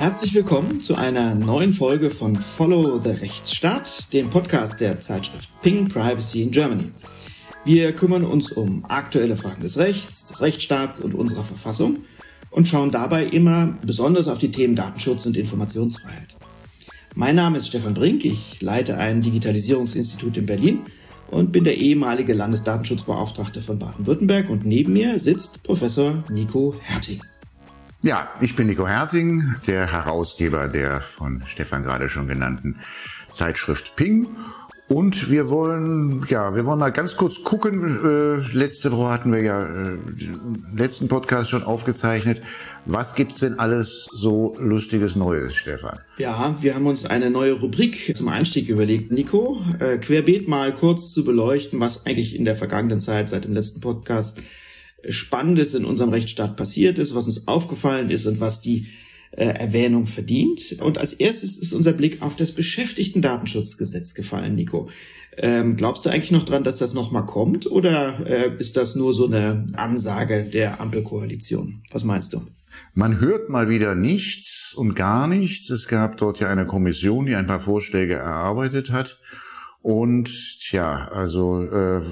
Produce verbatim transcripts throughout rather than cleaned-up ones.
Herzlich willkommen zu einer neuen Folge von Follow the Rechtsstaat, dem Podcast der Zeitschrift Ping Privacy in Germany. Wir kümmern uns um aktuelle Fragen des Rechts, des Rechtsstaats und unserer Verfassung und schauen dabei immer besonders auf die Themen Datenschutz und Informationsfreiheit. Mein Name ist Stefan Brink, ich leite ein Digitalisierungsinstitut in Berlin und bin der ehemalige Landesdatenschutzbeauftragte von Baden-Württemberg, und neben mir sitzt Professor Nico Herting. Ja, ich bin Nico Herting, der Herausgeber der von Stefan gerade schon genannten Zeitschrift Ping. Und wir wollen, ja, wir wollen mal ganz kurz gucken. Äh, letzte Woche hatten wir ja äh, den letzten Podcast schon aufgezeichnet. Was gibt's denn alles so Lustiges Neues, Stefan? Ja, wir haben uns eine neue Rubrik zum Einstieg überlegt, Nico. Äh, querbeet mal kurz zu beleuchten, was eigentlich in der vergangenen Zeit seit dem letzten Podcast Spannendes in unserem Rechtsstaat passiert ist, was uns aufgefallen ist und was die äh, Erwähnung verdient. Und als erstes ist unser Blick auf das Beschäftigtendatenschutzgesetz gefallen, Nico. Ähm, glaubst du eigentlich noch dran, dass das nochmal kommt, oder äh, ist das nur so eine Ansage der Ampelkoalition? Was meinst du? Man hört mal wieder nichts und gar nichts. Es gab dort ja eine Kommission, die ein paar Vorschläge erarbeitet hat. Und tja, also äh,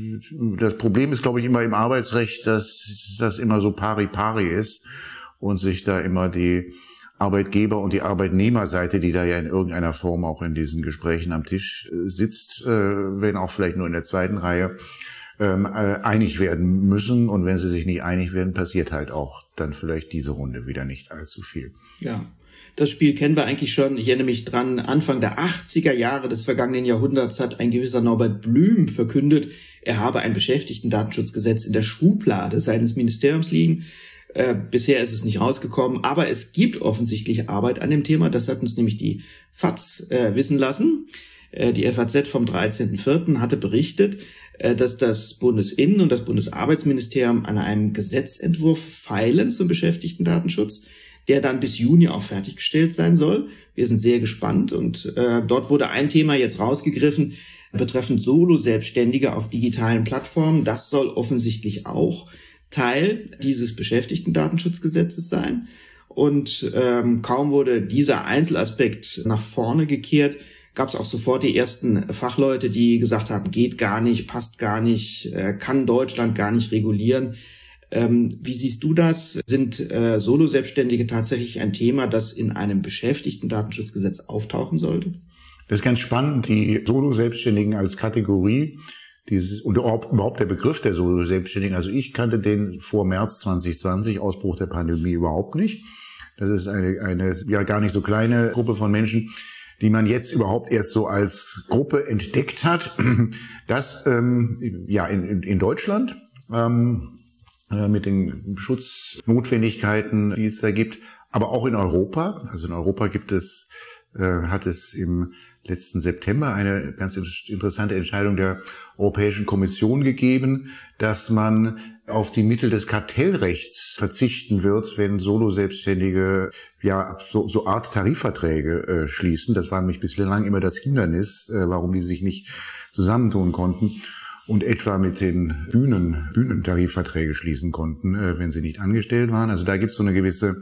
das Problem ist, glaube ich, immer im Arbeitsrecht, dass das immer so pari pari ist und sich da immer die Arbeitgeber- und die Arbeitnehmerseite, die da ja in irgendeiner Form auch in diesen Gesprächen am Tisch äh, sitzt, äh, wenn auch vielleicht nur in der zweiten Reihe, ähm, äh, einig werden müssen. Und wenn sie sich nicht einig werden, passiert halt auch dann vielleicht diese Runde wieder nicht allzu viel. Ja. Das Spiel kennen wir eigentlich schon. Ich erinnere mich dran, Anfang der achtziger Jahre des vergangenen Jahrhunderts hat ein gewisser Norbert Blüm verkündet, er habe ein Beschäftigtendatenschutzgesetz in der Schublade seines Ministeriums liegen. Äh, bisher ist es nicht rausgekommen, aber es gibt offensichtlich Arbeit an dem Thema. Das hat uns nämlich die F A Z äh, wissen lassen. Äh, die F A Z vom dreizehnten vierten hatte berichtet, äh, dass das Bundesinnen- und das Bundesarbeitsministerium an einem Gesetzentwurf feilen zum Beschäftigtendatenschutz, der dann bis Juni auch fertiggestellt sein soll. Wir sind sehr gespannt, und äh, dort wurde ein Thema jetzt rausgegriffen betreffend Solo-Selbstständige auf digitalen Plattformen. Das soll offensichtlich auch Teil dieses Beschäftigtendatenschutzgesetzes sein. Und ähm, kaum wurde dieser Einzelaspekt nach vorne gekehrt, gab es auch sofort die ersten Fachleute, die gesagt haben, geht gar nicht, passt gar nicht, äh, kann Deutschland gar nicht regulieren. Ähm, wie siehst du das? Sind äh, Solo-Selbstständige tatsächlich ein Thema, das in einem Beschäftigtendatenschutzgesetz auftauchen sollte? Das ist ganz spannend, die Solo-Selbstständigen als Kategorie, dieses, und überhaupt der Begriff der Solo-Selbstständigen. Also ich kannte den vor März zwanzig zwanzig, Ausbruch der Pandemie, überhaupt nicht. Das ist eine, eine ja gar nicht so kleine Gruppe von Menschen, die man jetzt überhaupt erst so als Gruppe entdeckt hat. Das ähm, ja in, in Deutschland ähm, mit den Schutznotwendigkeiten, die es da gibt, aber auch in Europa. Also in Europa gibt es, äh, hat es im letzten September eine ganz interessante Entscheidung der Europäischen Kommission gegeben, dass man auf die Mittel des Kartellrechts verzichten wird, wenn Solo-Selbstständige ja so, so Art Tarifverträge äh, schließen. Das war nämlich bislang immer das Hindernis, äh, warum die sich nicht zusammentun konnten und etwa mit den Bühnen, Bühnentarifverträge schließen konnten, äh, wenn sie nicht angestellt waren. Also da gibt es so eine gewisse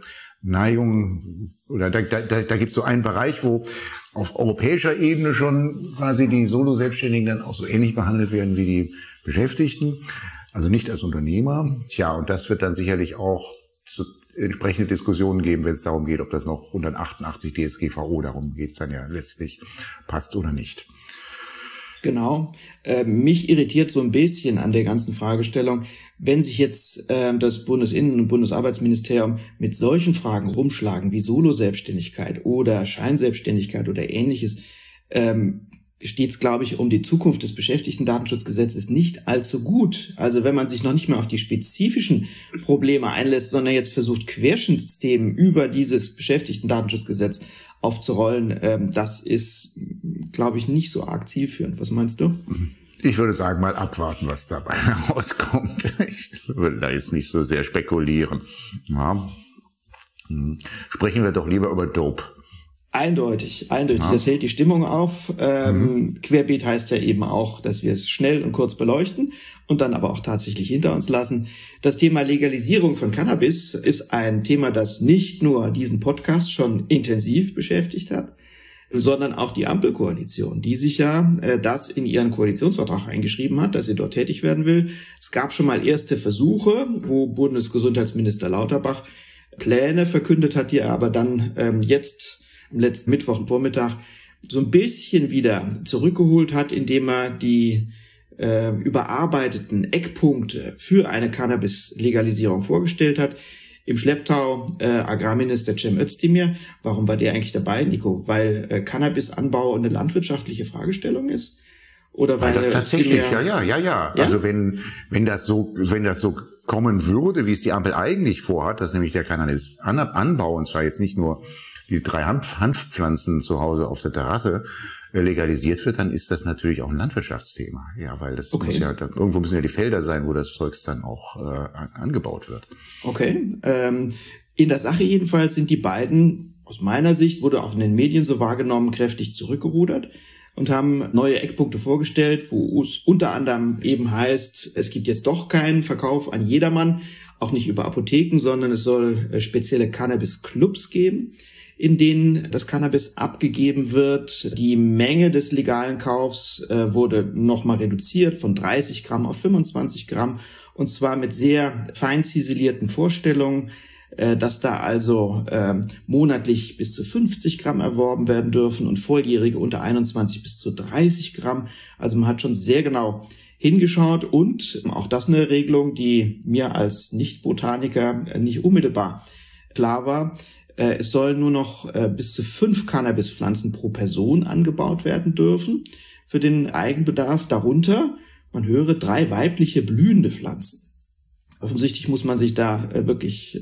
Neigung, oder da, da, da gibt es so einen Bereich, wo auf europäischer Ebene schon quasi die Solo-Selbstständigen dann auch so ähnlich behandelt werden wie die Beschäftigten, also nicht als Unternehmer. Tja, und das wird dann sicherlich auch so entsprechende Diskussionen geben, wenn es darum geht, ob das noch hundertachtundachtzig D S G V O, darum geht es dann ja letztlich, passt oder nicht. Genau. Äh, mich irritiert so ein bisschen an der ganzen Fragestellung, wenn sich jetzt äh, das Bundesinnen- und Bundesarbeitsministerium mit solchen Fragen rumschlagen wie Solo-Selbstständigkeit oder Scheinselbstständigkeit oder Ähnliches, ähm, steht es, glaube ich, um die Zukunft des Beschäftigtendatenschutzgesetzes nicht allzu gut. Also wenn man sich noch nicht mehr auf die spezifischen Probleme einlässt, sondern jetzt versucht, Querschnittsthemen über dieses Beschäftigtendatenschutzgesetz aufzurollen, ähm, das ist, glaube ich, nicht so arg zielführend. Was meinst du? Ich würde sagen, mal abwarten, was dabei herauskommt. Ich würde da jetzt nicht so sehr spekulieren. Ja. Sprechen wir doch lieber über Dope. Eindeutig, eindeutig. Ja. Das hält die Stimmung auf. Ähm, mhm. Querbeet heißt ja eben auch, dass wir es schnell und kurz beleuchten und dann aber auch tatsächlich hinter uns lassen. Das Thema Legalisierung von Cannabis ist ein Thema, das nicht nur diesen Podcast schon intensiv beschäftigt hat, sondern auch die Ampelkoalition, die sich ja äh, das in ihren Koalitionsvertrag eingeschrieben hat, dass sie dort tätig werden will. Es gab schon mal erste Versuche, wo Bundesgesundheitsminister Lauterbach Pläne verkündet hat, die er aber dann ähm, jetzt am letzten Mittwochvormittag so ein bisschen wieder zurückgeholt hat, indem er die äh, überarbeiteten Eckpunkte für eine Cannabis-Legalisierung vorgestellt hat. Im Schlepptau äh, Agrarminister Cem Özdemir. Warum war der eigentlich dabei, Nico? Weil äh, Cannabisanbau eine landwirtschaftliche Fragestellung ist? Oder weil, weil das tatsächlich, ja, ja, ja, ja. Ja? Also wenn wenn das so wenn das so kommen würde, wie es die Ampel eigentlich vorhat, dass nämlich der Cannabisanbau, und zwar jetzt nicht nur die drei Hanf, Hanfpflanzen zu Hause auf der Terrasse äh, legalisiert wird, dann ist das natürlich auch ein Landwirtschaftsthema. Ja, weil das okay. muss ja, da, irgendwo müssen ja die Felder sein, wo das Zeugs dann auch äh, angebaut wird. Okay. Ähm, in der Sache jedenfalls sind die beiden, aus meiner Sicht, wurde auch in den Medien so wahrgenommen, kräftig zurückgerudert und haben neue Eckpunkte vorgestellt, wo es unter anderem eben heißt, es gibt jetzt doch keinen Verkauf an jedermann, auch nicht über Apotheken, sondern es soll äh, spezielle Cannabis-Clubs geben, in denen das Cannabis abgegeben wird. Die Menge des legalen Kaufs äh, wurde nochmal reduziert von dreißig Gramm auf fünfundzwanzig Gramm und zwar mit sehr fein ziselierten Vorstellungen, äh, dass da also äh, monatlich bis zu fünfzig Gramm erworben werden dürfen und Volljährige unter einundzwanzig bis zu dreißig Gramm. Also man hat schon sehr genau hingeschaut und auch das eine Regelung, die mir als Nicht-Botaniker nicht unmittelbar klar war. Es sollen nur noch bis zu fünf Cannabispflanzen pro Person angebaut werden dürfen für den Eigenbedarf. Darunter, man höre, drei weibliche blühende Pflanzen. Offensichtlich muss man sich da wirklich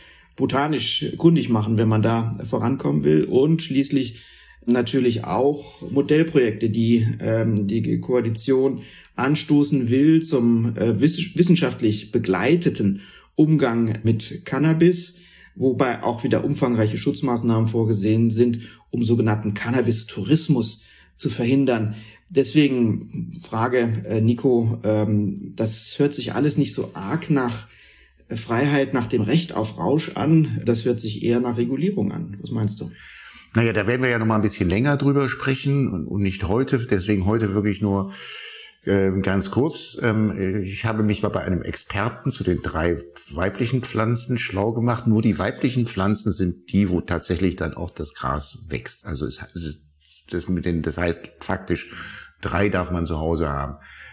botanisch kundig machen, wenn man da vorankommen will. Und schließlich natürlich auch Modellprojekte, die die Koalition anstoßen will zum wissenschaftlich begleiteten Umgang mit Cannabis, wobei auch wieder umfangreiche Schutzmaßnahmen vorgesehen sind, um sogenannten Cannabis-Tourismus zu verhindern. Deswegen Frage, äh, Nico, ähm, das hört sich alles nicht so arg nach äh, Freiheit, nach dem Recht auf Rausch an. Das hört sich eher nach Regulierung an. Was meinst du? Naja, da werden wir ja noch mal ein bisschen länger drüber sprechen und, und nicht heute. Deswegen heute wirklich nur ganz kurz, ich habe mich mal bei einem Experten zu den drei weiblichen Pflanzen schlau gemacht. Nur die weiblichen Pflanzen sind die, wo tatsächlich dann auch das Gras wächst. Also es, das, mit den, das heißt faktisch, drei darf man zu Hause haben.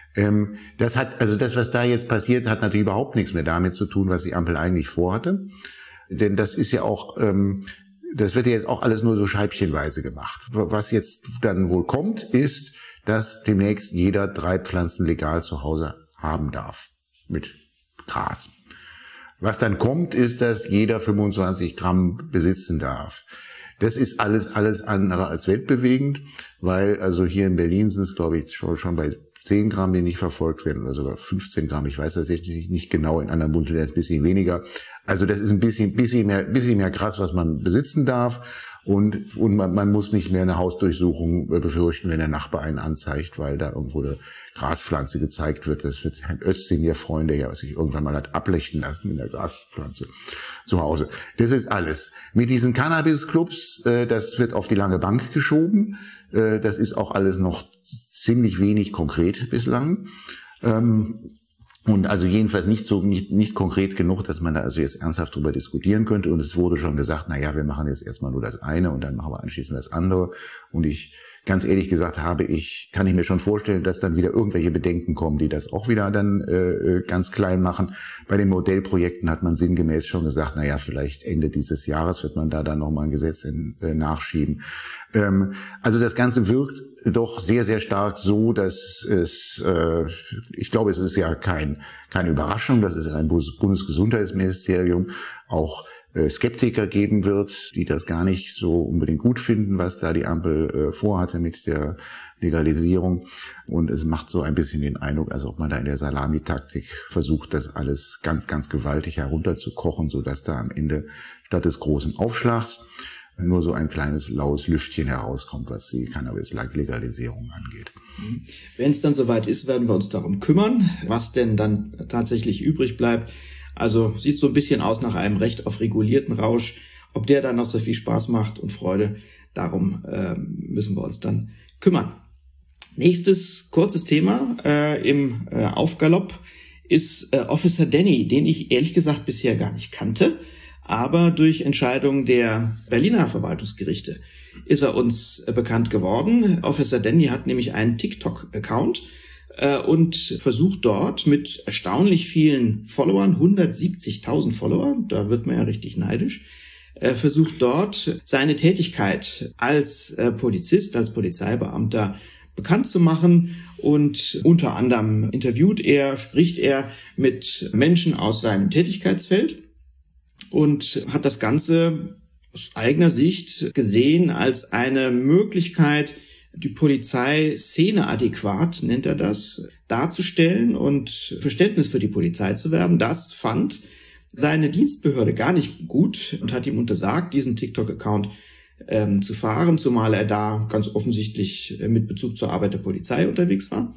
Das hat, also das, was da jetzt passiert, hat natürlich überhaupt nichts mehr damit zu tun, was die Ampel eigentlich vorhatte. Denn das ist ja auch, das wird ja jetzt auch alles nur so scheibchenweise gemacht. Was jetzt dann wohl kommt, ist, dass demnächst jeder drei Pflanzen legal zu Hause haben darf. Mit Gras. Was dann kommt, ist, dass jeder fünfundzwanzig Gramm besitzen darf. Das ist alles, alles andere als weltbewegend, weil also hier in Berlin sind es, glaube ich, schon, schon bei zehn Gramm, die nicht verfolgt werden, oder sogar fünfzehn Gramm. Ich weiß das jetzt nicht genau. In anderen Bundesländern ist es ein bisschen weniger. Also das ist ein bisschen, bisschen mehr, bisschen mehr Gras, was man besitzen darf. Und, und man, man muss nicht mehr eine Hausdurchsuchung befürchten, wenn der Nachbar einen anzeigt, weil da irgendwo eine Graspflanze gezeigt wird. Das wird Herrn Özdemir freuen, der ja sich irgendwann mal hat ablechten lassen mit der Graspflanze zu Hause. Das ist alles. Mit diesen Cannabis-Clubs, äh, das wird auf die lange Bank geschoben. Äh, das ist auch alles noch ziemlich wenig konkret bislang. Ähm, Und also jedenfalls nicht so, nicht, nicht konkret genug, dass man da also jetzt ernsthaft drüber diskutieren könnte. Und es wurde schon gesagt, na ja, wir machen jetzt erstmal nur das eine und dann machen wir anschließend das andere. Und ich, ganz ehrlich gesagt, habe ich, kann ich mir schon vorstellen, dass dann wieder irgendwelche Bedenken kommen, die das auch wieder dann äh, ganz klein machen. Bei den Modellprojekten hat man sinngemäß schon gesagt, na ja, vielleicht Ende dieses Jahres wird man da dann nochmal ein Gesetz in, äh, nachschieben. Ähm, also das Ganze wirkt doch sehr, sehr stark so, dass es, äh, ich glaube, es ist ja kein, keine Überraschung, dass es in einem Bundesgesundheitsministerium auch äh, Skeptiker geben wird, die das gar nicht so unbedingt gut finden, was da die Ampel äh, vorhatte mit der Legalisierung. Und es macht so ein bisschen den Eindruck, als ob man da in der Salamitaktik versucht, das alles ganz, ganz gewaltig herunterzukochen, sodass da am Ende statt des großen Aufschlags nur so ein kleines laues Lüftchen herauskommt, was die Cannabis-Legalisierung angeht. Wenn es dann soweit ist, werden wir uns darum kümmern, was denn dann tatsächlich übrig bleibt. Also sieht so ein bisschen aus nach einem recht auf regulierten Rausch. Ob der dann noch so viel Spaß macht und Freude, darum äh, müssen wir uns dann kümmern. Nächstes kurzes Thema äh, im äh, Aufgalopp ist äh, Officer Danny, den ich ehrlich gesagt bisher gar nicht kannte. Aber durch Entscheidung der Berliner Verwaltungsgerichte ist er uns äh, bekannt geworden. Officer Danny hat nämlich einen TikTok-Account äh, und versucht dort mit erstaunlich vielen Followern, hundertsiebzigtausend Follower, da wird man ja richtig neidisch, äh, versucht dort seine Tätigkeit als äh, Polizist, als Polizeibeamter bekannt zu machen. Und unter anderem interviewt er, spricht er mit Menschen aus seinem Tätigkeitsfeld und hat das Ganze aus eigener Sicht gesehen als eine Möglichkeit, die Polizei szeneadäquat, nennt er das, darzustellen und Verständnis für die Polizei zu werben. Das fand seine Dienstbehörde gar nicht gut und hat ihm untersagt, diesen TikTok-Account ähm, zu fahren, zumal er da ganz offensichtlich äh, mit Bezug zur Arbeit der Polizei unterwegs war.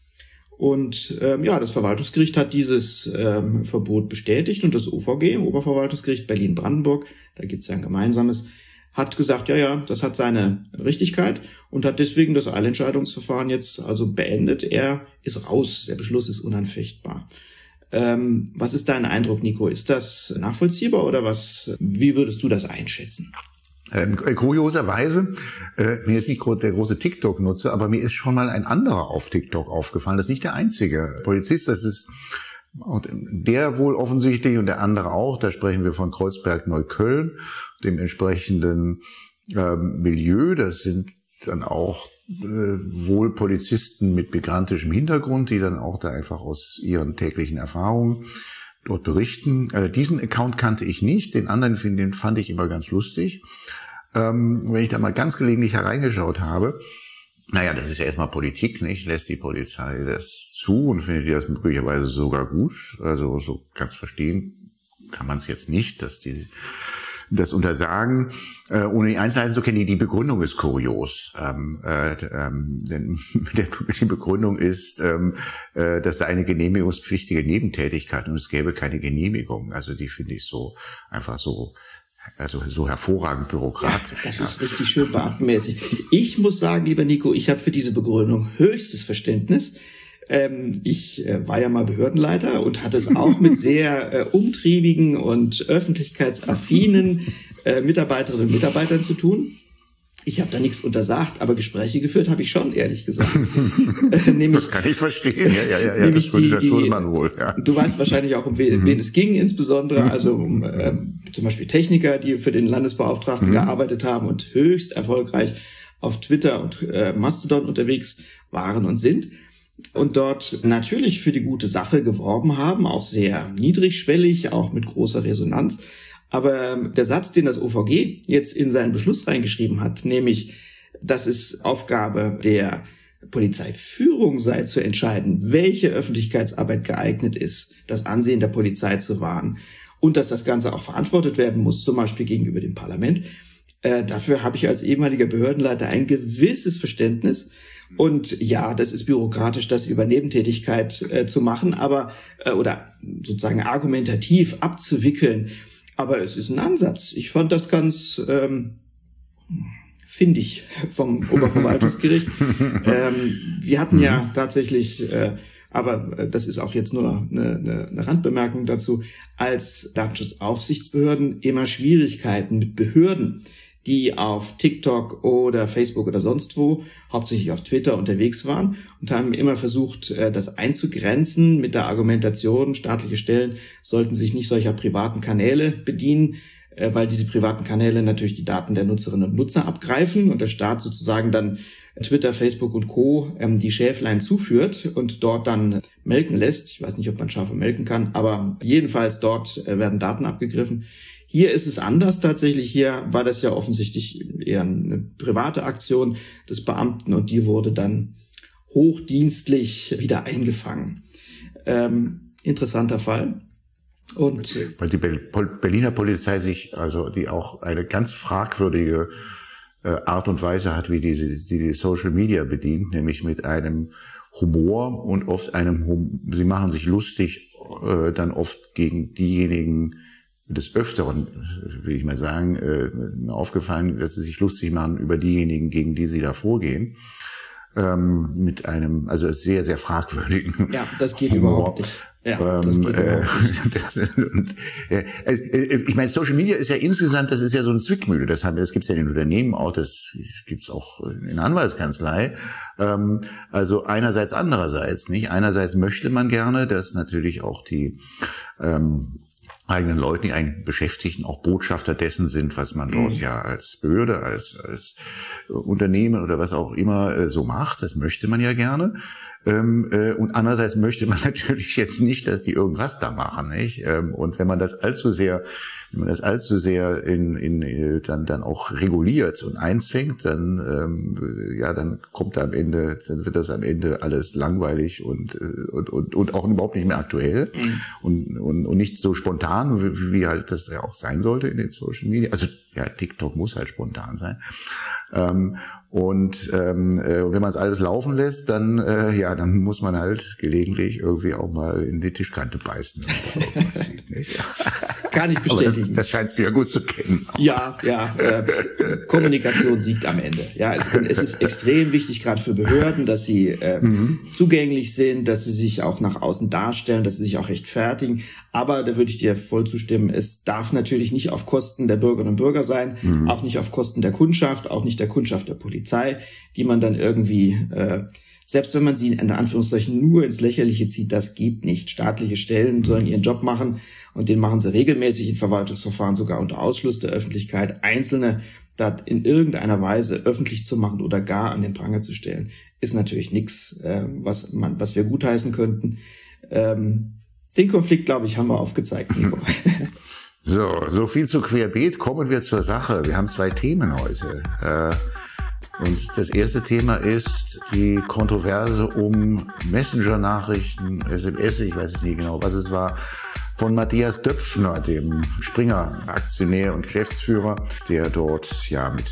Und ähm, ja, das Verwaltungsgericht hat dieses ähm, Verbot bestätigt und das O V G, Oberverwaltungsgericht Berlin-Brandenburg, da gibt's ja ein gemeinsames, hat gesagt, ja, ja, das hat seine Richtigkeit und hat deswegen das Eilentscheidungsverfahren jetzt also beendet. Er ist raus, der Beschluss ist unanfechtbar. Ähm, was ist dein Eindruck, Nico? Ist das nachvollziehbar oder was? Wie würdest du das einschätzen? Ähm, kurioserweise, äh, mir ist nicht der große TikTok-Nutzer, aber mir ist schon mal ein anderer auf TikTok aufgefallen. Das ist nicht der einzige Polizist, das ist der wohl offensichtlich und der andere auch. Da sprechen wir von Kreuzberg-Neukölln, dem entsprechenden ähm, Milieu. Das sind dann auch äh, wohl Polizisten mit migrantischem Hintergrund, die dann auch da einfach aus ihren täglichen Erfahrungen dort berichten. Äh, diesen Account kannte ich nicht, den anderen find, den fand ich immer ganz lustig. Ähm, wenn ich da mal ganz gelegentlich hereingeschaut habe, naja, das ist ja erstmal Politik, nicht? Lässt die Polizei das zu und findet die das möglicherweise sogar gut? Also so ganz verstehen kann man es jetzt nicht, dass die das untersagen, äh, ohne die Einzelheiten zu kennen. Die, die Begründung ist kurios. Ähm, äh, ähm, denn die Begründung ist, ähm, äh, dass da eine genehmigungspflichtige Nebentätigkeit und es gäbe keine Genehmigung. Also die finde ich so einfach so, also so hervorragend bürokratisch. Ja, das ja. ist richtig schön beamtenmäßig. Ich muss sagen, lieber Nico, ich habe für diese Begründung höchstes Verständnis. Ähm, ich äh, war ja mal Behördenleiter und hatte es auch mit sehr äh, umtriebigen und öffentlichkeitsaffinen äh, Mitarbeiterinnen und Mitarbeitern zu tun. Ich habe da nichts untersagt, aber Gespräche geführt habe ich schon, ehrlich gesagt. äh, nämlich, das kann ich verstehen. Ja, ja, ja, ja. Das, würde, das die, würde man wohl. Ja. Du weißt wahrscheinlich auch, um wen, mhm. wen es ging, insbesondere also um äh, zum Beispiel Techniker, die für den Landesbeauftragten mhm. gearbeitet haben und höchst erfolgreich auf Twitter und äh, Mastodon unterwegs waren und sind. Und dort natürlich für die gute Sache geworben haben, auch sehr niedrigschwellig, auch mit großer Resonanz. Aber der Satz, den das O V G jetzt in seinen Beschluss reingeschrieben hat, nämlich, dass es Aufgabe der Polizeiführung sei, zu entscheiden, welche Öffentlichkeitsarbeit geeignet ist, das Ansehen der Polizei zu wahren und dass das Ganze auch verantwortet werden muss, zum Beispiel gegenüber dem Parlament. Äh, dafür habe ich als ehemaliger Behördenleiter ein gewisses Verständnis. Und ja, das ist bürokratisch, das über Nebentätigkeit äh, zu machen, aber äh, oder sozusagen argumentativ abzuwickeln. Aber es ist ein Ansatz. Ich fand das ganz ähm, findig vom Oberverwaltungsgericht. ähm, wir hatten ja tatsächlich, äh, aber das ist auch jetzt nur eine, eine, eine Randbemerkung dazu, als Datenschutzaufsichtsbehörden immer Schwierigkeiten mit Behörden, die auf TikTok oder Facebook oder sonst wo, hauptsächlich auf Twitter unterwegs waren und haben immer versucht, das einzugrenzen mit der Argumentation, staatliche Stellen sollten sich nicht solcher privaten Kanäle bedienen, weil diese privaten Kanäle natürlich die Daten der Nutzerinnen und Nutzer abgreifen und der Staat sozusagen dann Twitter, Facebook und Co. die Schäflein zuführt und dort dann melken lässt. Ich weiß nicht, ob man Schafe melken kann, aber jedenfalls dort werden Daten abgegriffen. Hier ist es anders tatsächlich. Hier war das ja offensichtlich eher eine private Aktion des Beamten und die wurde dann hochdienstlich wieder eingefangen. Ähm, interessanter Fall. Und weil die Berliner Polizei sich, also die auch eine ganz fragwürdige äh, Art und Weise hat, wie die, die, die Social Media bedient, nämlich mit einem Humor und oft einem, hum sie machen sich lustig äh, dann oft gegen diejenigen, des Öfteren, will ich mal sagen, äh, mir aufgefallen, dass sie sich lustig machen über diejenigen, gegen die sie da vorgehen. Ähm, mit einem, also sehr, sehr fragwürdigen Ja, das geht Humor. überhaupt nicht. Ja, das ähm, geht äh, überhaupt nicht. das, und, äh, äh, ich meine, Social Media ist ja insgesamt, das ist ja so eine Zwickmühle. Das, haben, das gibt's ja in den Unternehmen auch, das gibt's auch in der Anwaltskanzlei. Ähm, also einerseits, andererseits, nicht? Einerseits möchte man gerne, dass natürlich auch die ähm, eigenen Leuten, die eigenen Beschäftigten auch Botschafter dessen sind, was man dort mhm. ja als Behörde, als, als Unternehmen oder was auch immer äh, so macht. Das möchte man ja gerne. Ähm, äh, und andererseits möchte man natürlich jetzt nicht, dass die irgendwas da machen, nicht? Ähm, und wenn man das allzu sehr, wenn man das allzu sehr in, in äh, dann dann auch reguliert und einzwängt, dann ähm, ja, dann kommt da am Ende, dann wird das am Ende alles langweilig und und und, und auch überhaupt nicht mehr aktuell mhm. und, und und nicht so spontan, wie, wie halt das ja auch sein sollte in den Social Media. Also ja, TikTok muss halt spontan sein. Ähm, und ähm, äh, wenn man es alles laufen lässt, dann äh, ja, dann muss man halt gelegentlich irgendwie auch mal in die Tischkante beißen. Sieht, nicht? Kann ich bestätigen. Das, das scheinst du ja gut zu kennen. Ja, ja. Äh, Kommunikation siegt am Ende. Ja, es, es ist extrem wichtig, gerade für Behörden, dass sie äh, mhm. zugänglich sind, dass sie sich auch nach außen darstellen, dass sie sich auch rechtfertigen. Aber da würde ich dir voll zustimmen. Es darf natürlich nicht auf Kosten der Bürgerinnen und Bürger sein, mhm. auch nicht auf Kosten der Kundschaft, auch nicht der Kundschaft der Polizei, die man dann irgendwie, äh, selbst wenn man sie in Anführungszeichen nur ins Lächerliche zieht, das geht nicht. Staatliche Stellen sollen ihren Job machen und den machen sie regelmäßig in Verwaltungsverfahren, sogar unter Ausschluss der Öffentlichkeit. Einzelne da in irgendeiner Weise öffentlich zu machen oder gar an den Pranger zu stellen, ist natürlich nichts, äh, was man, was wir gutheißen könnten. Ähm, den Konflikt, glaube ich, haben wir aufgezeigt, Nico. So, so viel zu Querbeet. Kommen wir zur Sache. Wir haben zwei Themen heute. Äh, und das erste Thema ist die Kontroverse um Messenger-Nachrichten, S M S, ich weiß es nicht genau, was es war, von Matthias Döpfner, dem Springer-Aktionär und Geschäftsführer, der dort, ja, mit,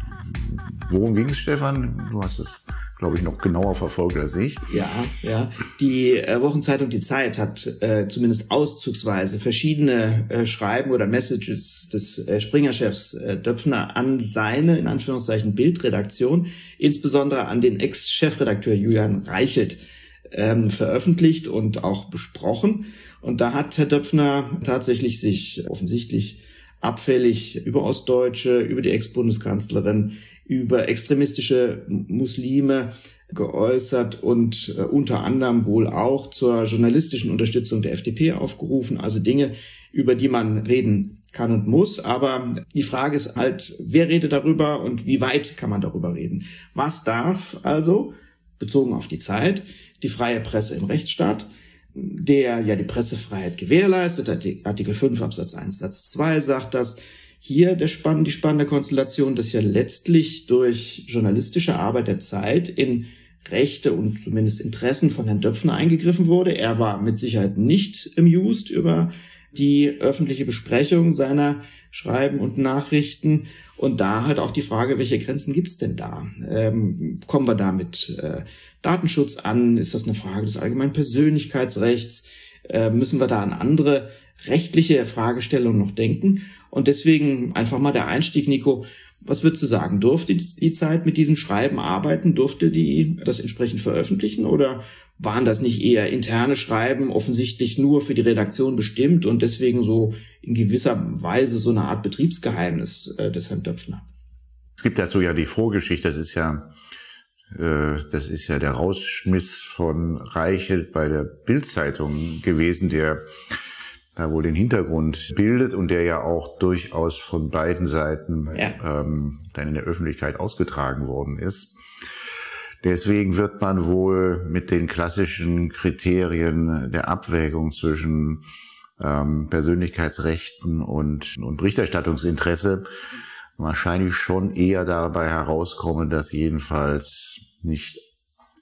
worum ging es, Stefan? Du hast es, glaube ich, noch genauer verfolgt als ich. Ja, ja. Die äh, Wochenzeitung Die Zeit hat äh, zumindest auszugsweise verschiedene äh, Schreiben oder Messages des äh, Springer-Chefs äh, Döpfner an seine, in Anführungszeichen, Bildredaktion, insbesondere an den Ex-Chefredakteur Julian Reichelt, ähm, veröffentlicht und auch besprochen. Und da hat Herr Döpfner tatsächlich sich offensichtlich abfällig über Ostdeutsche, über die Ex-Bundeskanzlerin, über extremistische Muslime geäußert und äh, unter anderem wohl auch zur journalistischen Unterstützung der F D P aufgerufen. Also Dinge, über die man reden kann und muss. Aber die Frage ist halt, wer redet darüber und wie weit kann man darüber reden? Was darf also, bezogen auf die Zeit, die freie Presse im Rechtsstaat, der ja die Pressefreiheit gewährleistet, Artikel fünf Absatz eins Satz zwei sagt das. Hier der spann- die spannende Konstellation, dass ja letztlich durch journalistische Arbeit der Zeit in Rechte und zumindest Interessen von Herrn Döpfner eingegriffen wurde. Er war mit Sicherheit nicht amused über die öffentliche Besprechung seiner Schreiben und Nachrichten. Und da halt auch die Frage, welche Grenzen gibt's denn da? Ähm, kommen wir da mit äh, Datenschutz an? Ist das eine Frage des allgemeinen Persönlichkeitsrechts? Äh, müssen wir da an andere rechtliche Fragestellungen noch denken? Und deswegen einfach mal der Einstieg, Nico. Was würdest du sagen? Durfte die Zeit mit diesen Schreiben arbeiten? Durfte die das entsprechend veröffentlichen? Oder waren das nicht eher interne Schreiben, offensichtlich nur für die Redaktion bestimmt und deswegen so in gewisser Weise so eine Art Betriebsgeheimnis äh, des Herrn Döpfner? Es gibt dazu ja die Vorgeschichte, das ist ja, äh, das ist ja der Rausschmiss von Reichelt bei der Bild-Zeitung gewesen, der da wohl den Hintergrund bildet und der ja auch durchaus von beiden Seiten ja. ähm, dann in der Öffentlichkeit ausgetragen worden ist. Deswegen wird man wohl mit den klassischen Kriterien der Abwägung zwischen ähm, Persönlichkeitsrechten und, und Berichterstattungsinteresse wahrscheinlich schon eher dabei herauskommen, dass jedenfalls nicht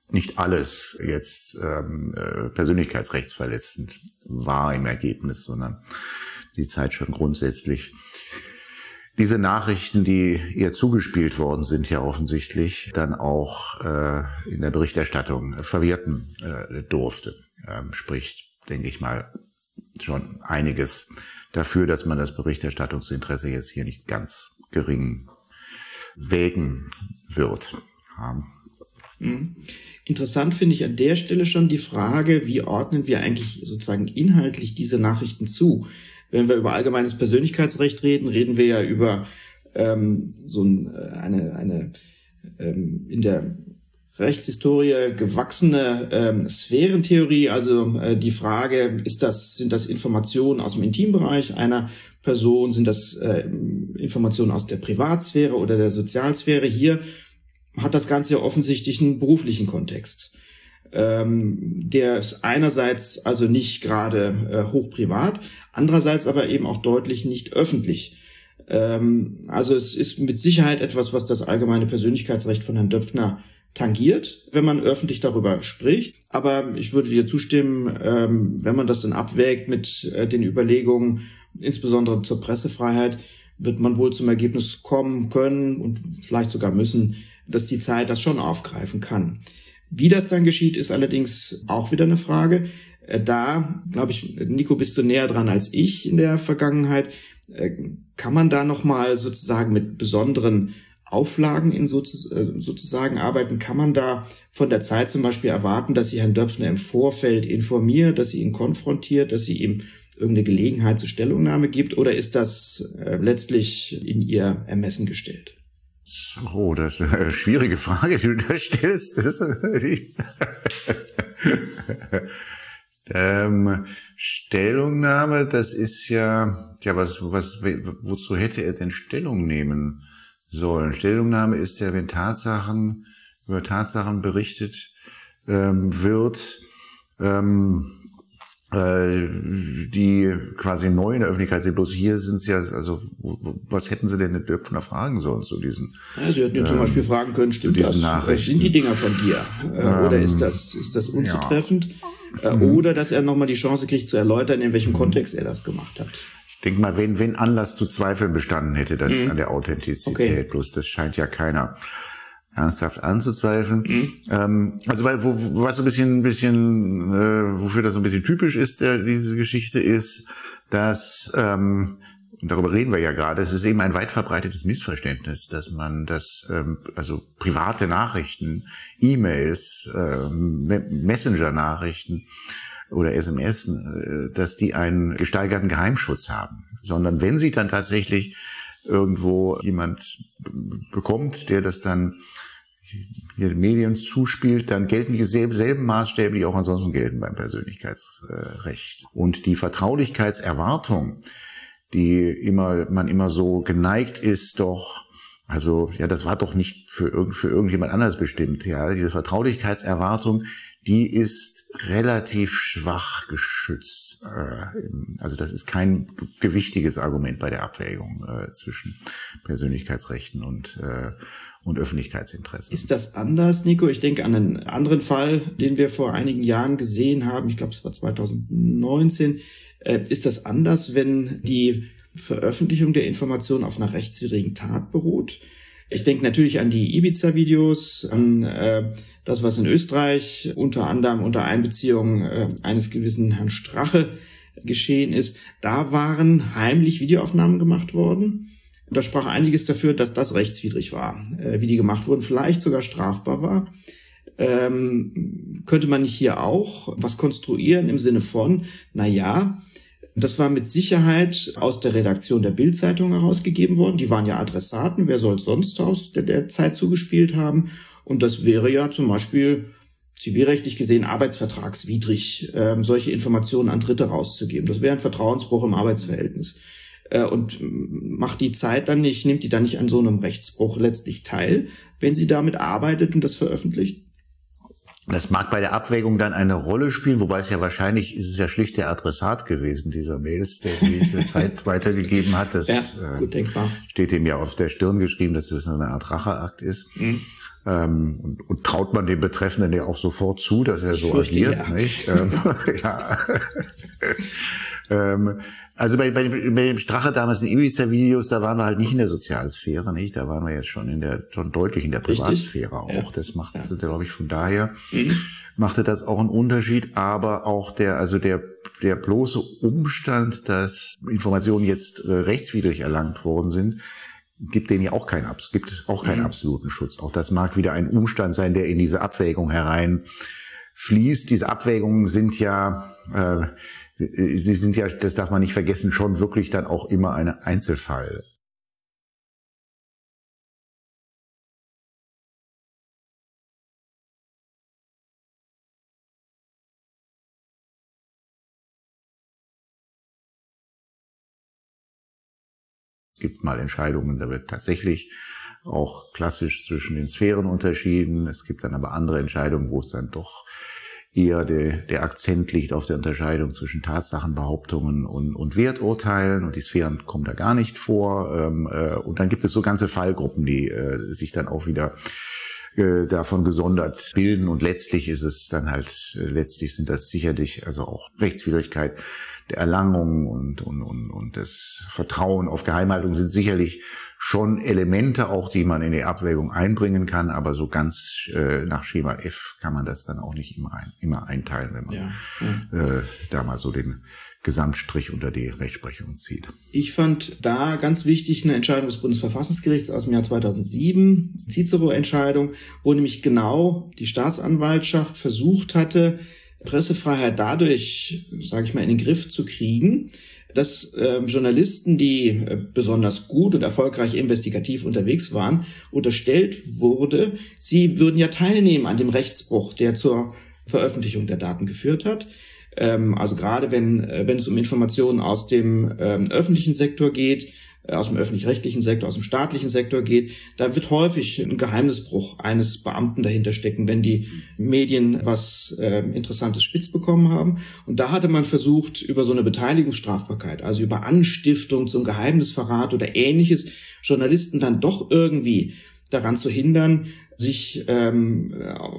nicht alles jetzt ähm, äh, persönlichkeitsrechtsverletzend war im Ergebnis, sondern die Zeit schon grundsätzlich diese Nachrichten, die ihr zugespielt worden sind, ja offensichtlich dann auch äh, in der Berichterstattung verwerten äh, durfte. Ähm, spricht, denke ich mal, schon einiges dafür, dass man das Berichterstattungsinteresse jetzt hier nicht ganz gering wägen wird. Ja. Mhm. Interessant finde ich an der Stelle schon die Frage, wie ordnen wir eigentlich sozusagen inhaltlich diese Nachrichten zu? Wenn wir über allgemeines Persönlichkeitsrecht reden, reden wir ja über ähm, so ein, eine, eine ähm, in der Rechtshistorie gewachsene ähm, Sphärentheorie, also äh, die Frage, ist das, sind das Informationen aus dem Intimbereich einer Person, sind das äh, Informationen aus der Privatsphäre oder der Sozialsphäre? Hier hat das Ganze ja offensichtlich einen beruflichen Kontext. Ähm, der ist einerseits also nicht gerade äh, hochprivat, andererseits aber eben auch deutlich nicht öffentlich. Ähm, also es ist mit Sicherheit etwas, was das allgemeine Persönlichkeitsrecht von Herrn Döpfner tangiert, wenn man öffentlich darüber spricht. Aber ich würde dir zustimmen, ähm, wenn man das dann abwägt mit äh, den Überlegungen, insbesondere zur Pressefreiheit, wird man wohl zum Ergebnis kommen können und vielleicht sogar müssen, dass die Zeit das schon aufgreifen kann. Wie das dann geschieht, ist allerdings auch wieder eine Frage. Da, glaube ich, Nico, bist du näher dran als ich in der Vergangenheit. Kann man da nochmal sozusagen mit besonderen Auflagen in sozusagen arbeiten? Kann man da von der Zeit zum Beispiel erwarten, dass sie Herrn Döpfner im Vorfeld informiert, dass sie ihn konfrontiert, dass sie ihm irgendeine Gelegenheit zur Stellungnahme gibt? Oder ist das letztlich in ihr Ermessen gestellt? Oh, das ist eine schwierige Frage, die du da stellst. Das ist ähm, Stellungnahme, das ist ja, ja, was, was, wozu hätte er denn Stellung nehmen sollen? Stellungnahme ist ja, wenn Tatsachen, über Tatsachen berichtet ähm, wird, ähm, die quasi neu in der Öffentlichkeit sind. Bloß hier sind sie ja, also was hätten sie denn den Döpfner fragen sollen zu diesen? Ja, sie hätten ihn ähm, zum Beispiel fragen können, stimmt das? Sind die Dinger von dir? Ähm, oder ist das, ist das unzutreffend? Ja. Äh, oder dass er nochmal die Chance kriegt zu erläutern, in welchem mhm. Kontext er das gemacht hat. Ich denke mal, wenn, wenn Anlass zu Zweifeln bestanden hätte, das mhm. an der Authentizität, okay. Bloß das scheint ja keiner ernsthaft anzuzweifeln. Mhm. Ähm, also weil wo, wo, was so ein bisschen, ein bisschen, äh, wofür das so ein bisschen typisch ist, der, diese Geschichte ist, dass ähm, und darüber reden wir ja gerade, es ist eben ein weit verbreitetes Missverständnis, dass man das, ähm, also private Nachrichten, E-Mails, ähm, Messenger-Nachrichten oder S M S, äh, dass die einen gesteigerten Geheimschutz haben, sondern wenn sie dann tatsächlich irgendwo jemand bekommt, der das dann hier den Medien zuspielt, dann gelten dieselben Maßstäbe, die auch ansonsten gelten beim Persönlichkeitsrecht. Und die Vertraulichkeitserwartung, die immer man immer so geneigt ist, doch, also ja, das war doch nicht für, irgend, für irgendjemand anderes bestimmt. Ja, diese Vertraulichkeitserwartung, die ist relativ schwach geschützt. Also das ist kein gewichtiges Argument bei der Abwägung äh, zwischen Persönlichkeitsrechten und äh, und Öffentlichkeitsinteressen. Ist das anders, Nico? Ich denke an einen anderen Fall, den wir vor einigen Jahren gesehen haben. Ich glaube, es war zwanzig neunzehn. Äh, ist das anders, wenn die Veröffentlichung der Informationen auf einer rechtswidrigen Tat beruht? Ich denke natürlich an die Ibiza-Videos, an äh, das, was in Österreich unter anderem unter Einbeziehung äh, eines gewissen Herrn Strache geschehen ist. Da waren heimlich Videoaufnahmen gemacht worden. Da sprach einiges dafür, dass das rechtswidrig war, äh, wie die gemacht wurden, vielleicht sogar strafbar war. Ähm, könnte man nicht hier auch was konstruieren im Sinne von, na ja, das war mit Sicherheit aus der Redaktion der Bild-Zeitung herausgegeben worden. Die waren ja Adressaten. Wer soll es sonst aus der, der Zeit zugespielt haben? Und das wäre ja zum Beispiel zivilrechtlich gesehen arbeitsvertragswidrig, äh, solche Informationen an Dritte rauszugeben. Das wäre ein Vertrauensbruch im Arbeitsverhältnis. Äh, und macht die Zeit dann nicht, nimmt die dann nicht an so einem Rechtsbruch letztlich teil, wenn sie damit arbeitet und das veröffentlicht? Das mag bei der Abwägung dann eine Rolle spielen, wobei es ja wahrscheinlich ist es ja schlicht der Adressat gewesen, dieser Mails, der die der Zeit weitergegeben hat. Das ja, gut denkbar. Äh, steht ihm ja auf der Stirn geschrieben, dass das eine Art Racheakt ist. Mhm. Ähm, und, und traut man dem Betreffenden ja auch sofort zu, dass er so agiert, ja. Nicht? Ähm, ja. ähm, Also bei, bei, bei dem Strache damals in Ibiza-Videos, da waren wir halt nicht in der Sozialsphäre, nicht? Da waren wir jetzt schon in der, schon deutlich in der Privatsphäre auch. Ja. Das macht, ja. glaube ich, von daher mhm. machte das auch einen Unterschied. Aber auch der, also der, der bloße Umstand, dass Informationen jetzt äh, rechtswidrig erlangt worden sind, gibt denen ja auch keinen, gibt auch keinen mhm. absoluten Schutz. Auch das mag wieder ein Umstand sein, der in diese Abwägung hereinfließt. Diese Abwägungen sind ja, äh, Sie sind ja, das darf man nicht vergessen, schon wirklich dann auch immer ein Einzelfall. Es gibt mal Entscheidungen, da wird tatsächlich auch klassisch zwischen den Sphären unterschieden. Es gibt dann aber andere Entscheidungen, wo es dann doch eher der, der Akzent liegt auf der Unterscheidung zwischen Tatsachenbehauptungen und, und Werturteilen, und die Sphären kommen da gar nicht vor. Ähm, äh, und dann gibt es so ganze Fallgruppen, die äh, sich dann auch wieder äh, davon gesondert bilden, und letztlich ist es dann halt, äh, letztlich sind das sicherlich also auch Rechtswidrigkeit der Erlangung und, und, und, und das Vertrauen auf Geheimhaltung sind sicherlich schon Elemente auch, die man in die Abwägung einbringen kann, aber so ganz äh, nach Schema F kann man das dann auch nicht immer, ein, immer einteilen, wenn man ja, ja. Äh, da mal so den Gesamtstrich unter die Rechtsprechung zieht. Ich fand da ganz wichtig eine Entscheidung des Bundesverfassungsgerichts aus dem Jahr zweitausendsieben, die Cicero-Entscheidung, wo nämlich genau die Staatsanwaltschaft versucht hatte, Pressefreiheit dadurch, sage ich mal, in den Griff zu kriegen, dass äh, Journalisten, die äh, besonders gut und erfolgreich investigativ unterwegs waren, unterstellt wurde, sie würden ja teilnehmen an dem Rechtsbruch, der zur Veröffentlichung der Daten geführt hat. Ähm, also gerade wenn äh, wenn es um Informationen aus dem ähm, öffentlichen Sektor geht, äh, aus dem öffentlich-rechtlichen Sektor, aus dem staatlichen Sektor geht, da wird häufig ein Geheimnisbruch eines Beamten dahinter stecken, wenn die Medien was äh, Interessantes spitz bekommen haben. Und da hatte man versucht, über so eine Beteiligungsstrafbarkeit, also über Anstiftung zum Geheimnisverrat oder Ähnliches, Journalisten dann doch irgendwie daran zu hindern, sich ähm,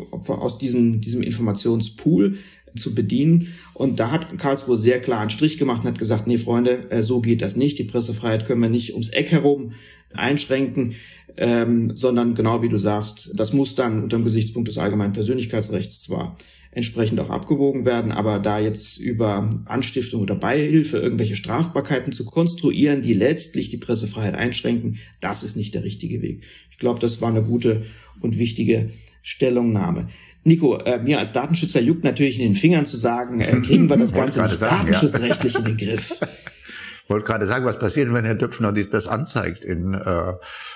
aus diesem, diesem Informationspool zu bedienen. Und da hat Karlsruhe sehr klar einen Strich gemacht und hat gesagt, nee, Freunde, so geht das nicht. Die Pressefreiheit können wir nicht ums Eck herum einschränken, ähm, sondern genau wie du sagst, das muss dann unter dem Gesichtspunkt des allgemeinen Persönlichkeitsrechts zwar entsprechend auch abgewogen werden, aber da jetzt über Anstiftung oder Beihilfe irgendwelche Strafbarkeiten zu konstruieren, die letztlich die Pressefreiheit einschränken, das ist nicht der richtige Weg. Ich glaube, das war eine gute und wichtige Stellungnahme. Nico, äh, mir als Datenschützer juckt natürlich in den Fingern zu sagen, äh, kriegen wir das Ganze nicht sagen, datenschutzrechtlich ja. in den Griff. Ich wollte gerade sagen, was passiert, wenn Herr Döpfner das anzeigt? In äh,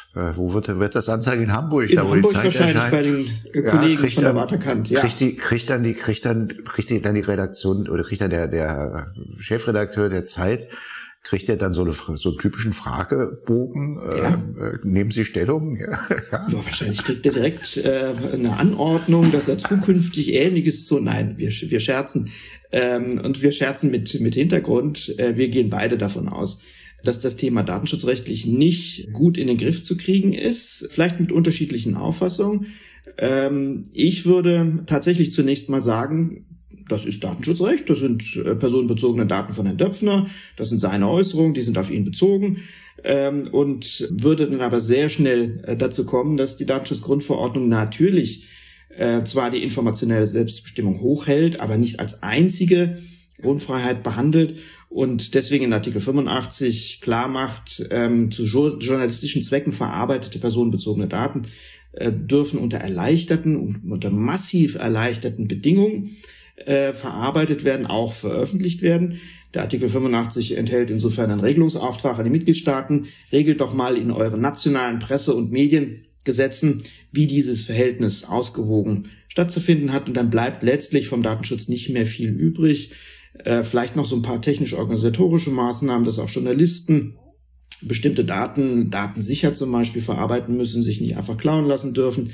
wo wird, wird das anzeigen? In Hamburg? In da, wo Hamburg die Zeit wahrscheinlich erscheint. Bei den äh, Kollegen ja, von der Waterkant. Ja. Kriegt, die, kriegt dann die, kriegt dann, kriegt die, dann die Redaktion oder kriegt dann der, der Chefredakteur der Zeit, kriegt er dann so, eine, so einen typischen Fragebogen? Ja. Äh, nehmen Sie Stellung? Ja. Ja, wahrscheinlich kriegt er direkt äh, eine Anordnung, dass er zukünftig Ähnliches so. Nein, wir, wir scherzen. Ähm, und wir scherzen mit, mit Hintergrund. Äh, wir gehen beide davon aus, dass das Thema datenschutzrechtlich nicht gut in den Griff zu kriegen ist. Vielleicht mit unterschiedlichen Auffassungen. Ähm, ich würde tatsächlich zunächst mal sagen, das ist Datenschutzrecht, das sind äh, personenbezogene Daten von Herrn Döpfner, das sind seine Äußerungen, die sind auf ihn bezogen, ähm, und würde dann aber sehr schnell äh, dazu kommen, dass die Datenschutzgrundverordnung natürlich äh, zwar die informationelle Selbstbestimmung hochhält, aber nicht als einzige Grundfreiheit behandelt und deswegen in Artikel fünfundachtzig klar macht, ähm, zu jo- journalistischen Zwecken verarbeitete personenbezogene Daten äh, dürfen unter erleichterten, unter massiv erleichterten Bedingungen Äh, verarbeitet werden, auch veröffentlicht werden. Der Artikel fünfundachtzig enthält insofern einen Regelungsauftrag an die Mitgliedstaaten. Regelt doch mal in euren nationalen Presse- und Mediengesetzen, wie dieses Verhältnis ausgewogen stattzufinden hat. Und dann bleibt letztlich vom Datenschutz nicht mehr viel übrig. Äh, vielleicht noch so ein paar technisch-organisatorische Maßnahmen, dass auch Journalisten bestimmte Daten, datensicher zum Beispiel, verarbeiten müssen, sich nicht einfach klauen lassen dürfen.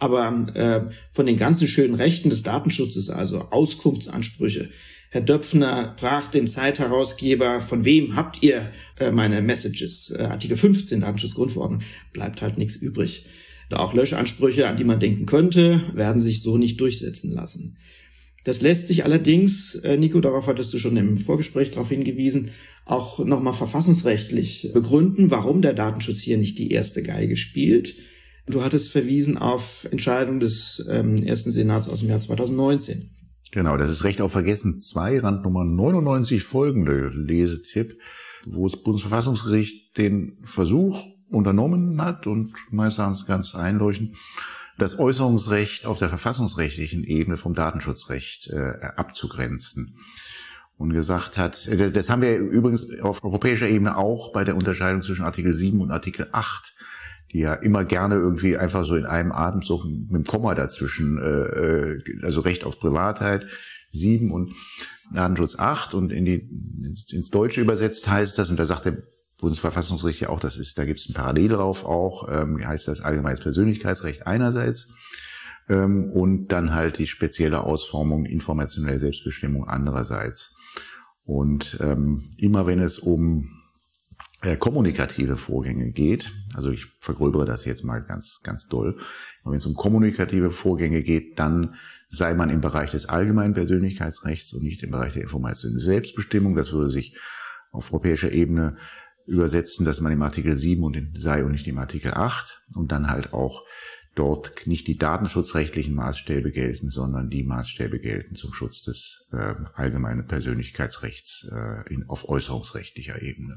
Aber äh, von den ganzen schönen Rechten des Datenschutzes, also Auskunftsansprüche, Herr Döpfner fragt den Zeitherausgeber, von wem habt ihr äh, meine Messages? Äh, Artikel fünfzehn Datenschutzgrundverordnung, bleibt halt nichts übrig. Da auch Löschansprüche, an die man denken könnte, werden sich so nicht durchsetzen lassen. Das lässt sich allerdings, äh, Nico, darauf hattest du schon im Vorgespräch darauf hingewiesen, auch nochmal verfassungsrechtlich begründen, warum der Datenschutz hier nicht die erste Geige spielt. Du hattest verwiesen auf Entscheidung des ähm, ersten Senats aus dem Jahr zweitausendneunzehn. Genau, das ist Recht auf Vergessen zwei, Randnummer neunundneunzig, folgende Lesetipp, wo das Bundesverfassungsgericht den Versuch unternommen hat und meines Erachtens ganz einleuchtend, das Äußerungsrecht auf der verfassungsrechtlichen Ebene vom Datenschutzrecht äh, abzugrenzen. Und gesagt hat, das haben wir übrigens auf europäischer Ebene auch bei der Unterscheidung zwischen Artikel sieben und Artikel acht, die ja immer gerne irgendwie einfach so in einem Atemzug mit dem Komma dazwischen, äh, also Recht auf Privatheit sieben und Datenschutz acht, und in die ins, ins Deutsche übersetzt heißt das, und da sagt der Bundesverfassungsgericht ja auch, das ist, da gibt es ein Parallel drauf auch, ähm, heißt das allgemeines Persönlichkeitsrecht einerseits ähm, und dann halt die spezielle Ausformung informationelle Selbstbestimmung andererseits. Und ähm, immer wenn es um äh, kommunikative Vorgänge geht, also ich vergröbere das jetzt mal ganz ganz doll, wenn es um kommunikative Vorgänge geht, dann sei man im Bereich des allgemeinen Persönlichkeitsrechts und nicht im Bereich der informationellen Selbstbestimmung. Das würde sich auf europäischer Ebene übersetzen, dass man im Artikel sieben und in, sei und nicht im Artikel acht, und dann halt auch dort nicht die datenschutzrechtlichen Maßstäbe gelten, sondern die Maßstäbe gelten zum Schutz des äh, allgemeinen Persönlichkeitsrechts äh, in, auf äußerungsrechtlicher Ebene.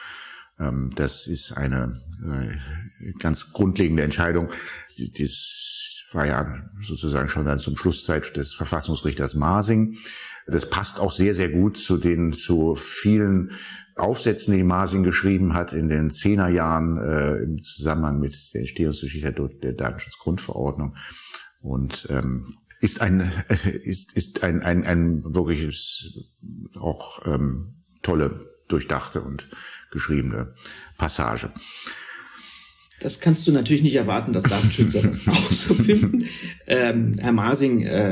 Ähm, das ist eine äh, ganz grundlegende Entscheidung. Das war ja sozusagen schon dann zum Schlusszeit des Verfassungsrichters Marsing. Das passt auch sehr, sehr gut zu den zu vielen Aufsätzen, die Marsing geschrieben hat in den Zehnerjahren äh, im Zusammenhang mit der Entstehungsgeschichte der, der Datenschutzgrundverordnung, und ähm, ist ein äh, ist ist ein ein ein wirkliches auch ähm, tolle, durchdachte und geschriebene Passage. Das kannst du natürlich nicht erwarten, dass Datenschützer das auch so finden. Ähm, Herr Marsing, äh,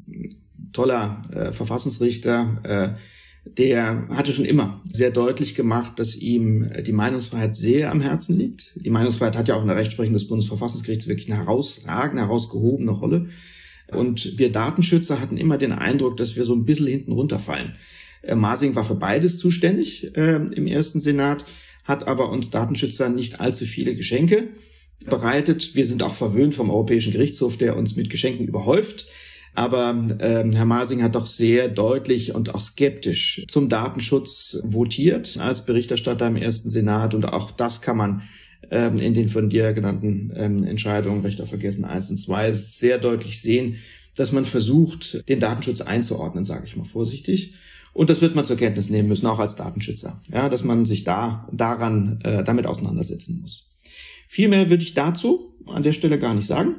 toller äh, Verfassungsrichter, äh, der hatte schon immer sehr deutlich gemacht, dass ihm die Meinungsfreiheit sehr am Herzen liegt. Die Meinungsfreiheit hat ja auch in der Rechtsprechung des Bundesverfassungsgerichts wirklich eine herausragende, herausgehobene Rolle. Und wir Datenschützer hatten immer den Eindruck, dass wir so ein bisschen hinten runterfallen. Äh, Marsing war für beides zuständig äh, im ersten Senat, hat aber uns Datenschützern nicht allzu viele Geschenke bereitet. Wir sind auch verwöhnt vom Europäischen Gerichtshof, der uns mit Geschenken überhäuft. Aber ähm, Herr Marsing hat doch sehr deutlich und auch skeptisch zum Datenschutz votiert als Berichterstatter im ersten Senat. Und auch das kann man ähm, in den von dir genannten ähm, Entscheidungen Recht auf Vergessen eins und zwei sehr deutlich sehen, dass man versucht, den Datenschutz einzuordnen, sage ich mal vorsichtig. Und das wird man zur Kenntnis nehmen müssen, auch als Datenschützer, ja, dass man sich da daran äh, damit auseinandersetzen muss. Viel mehr würde ich dazu an der Stelle gar nicht sagen.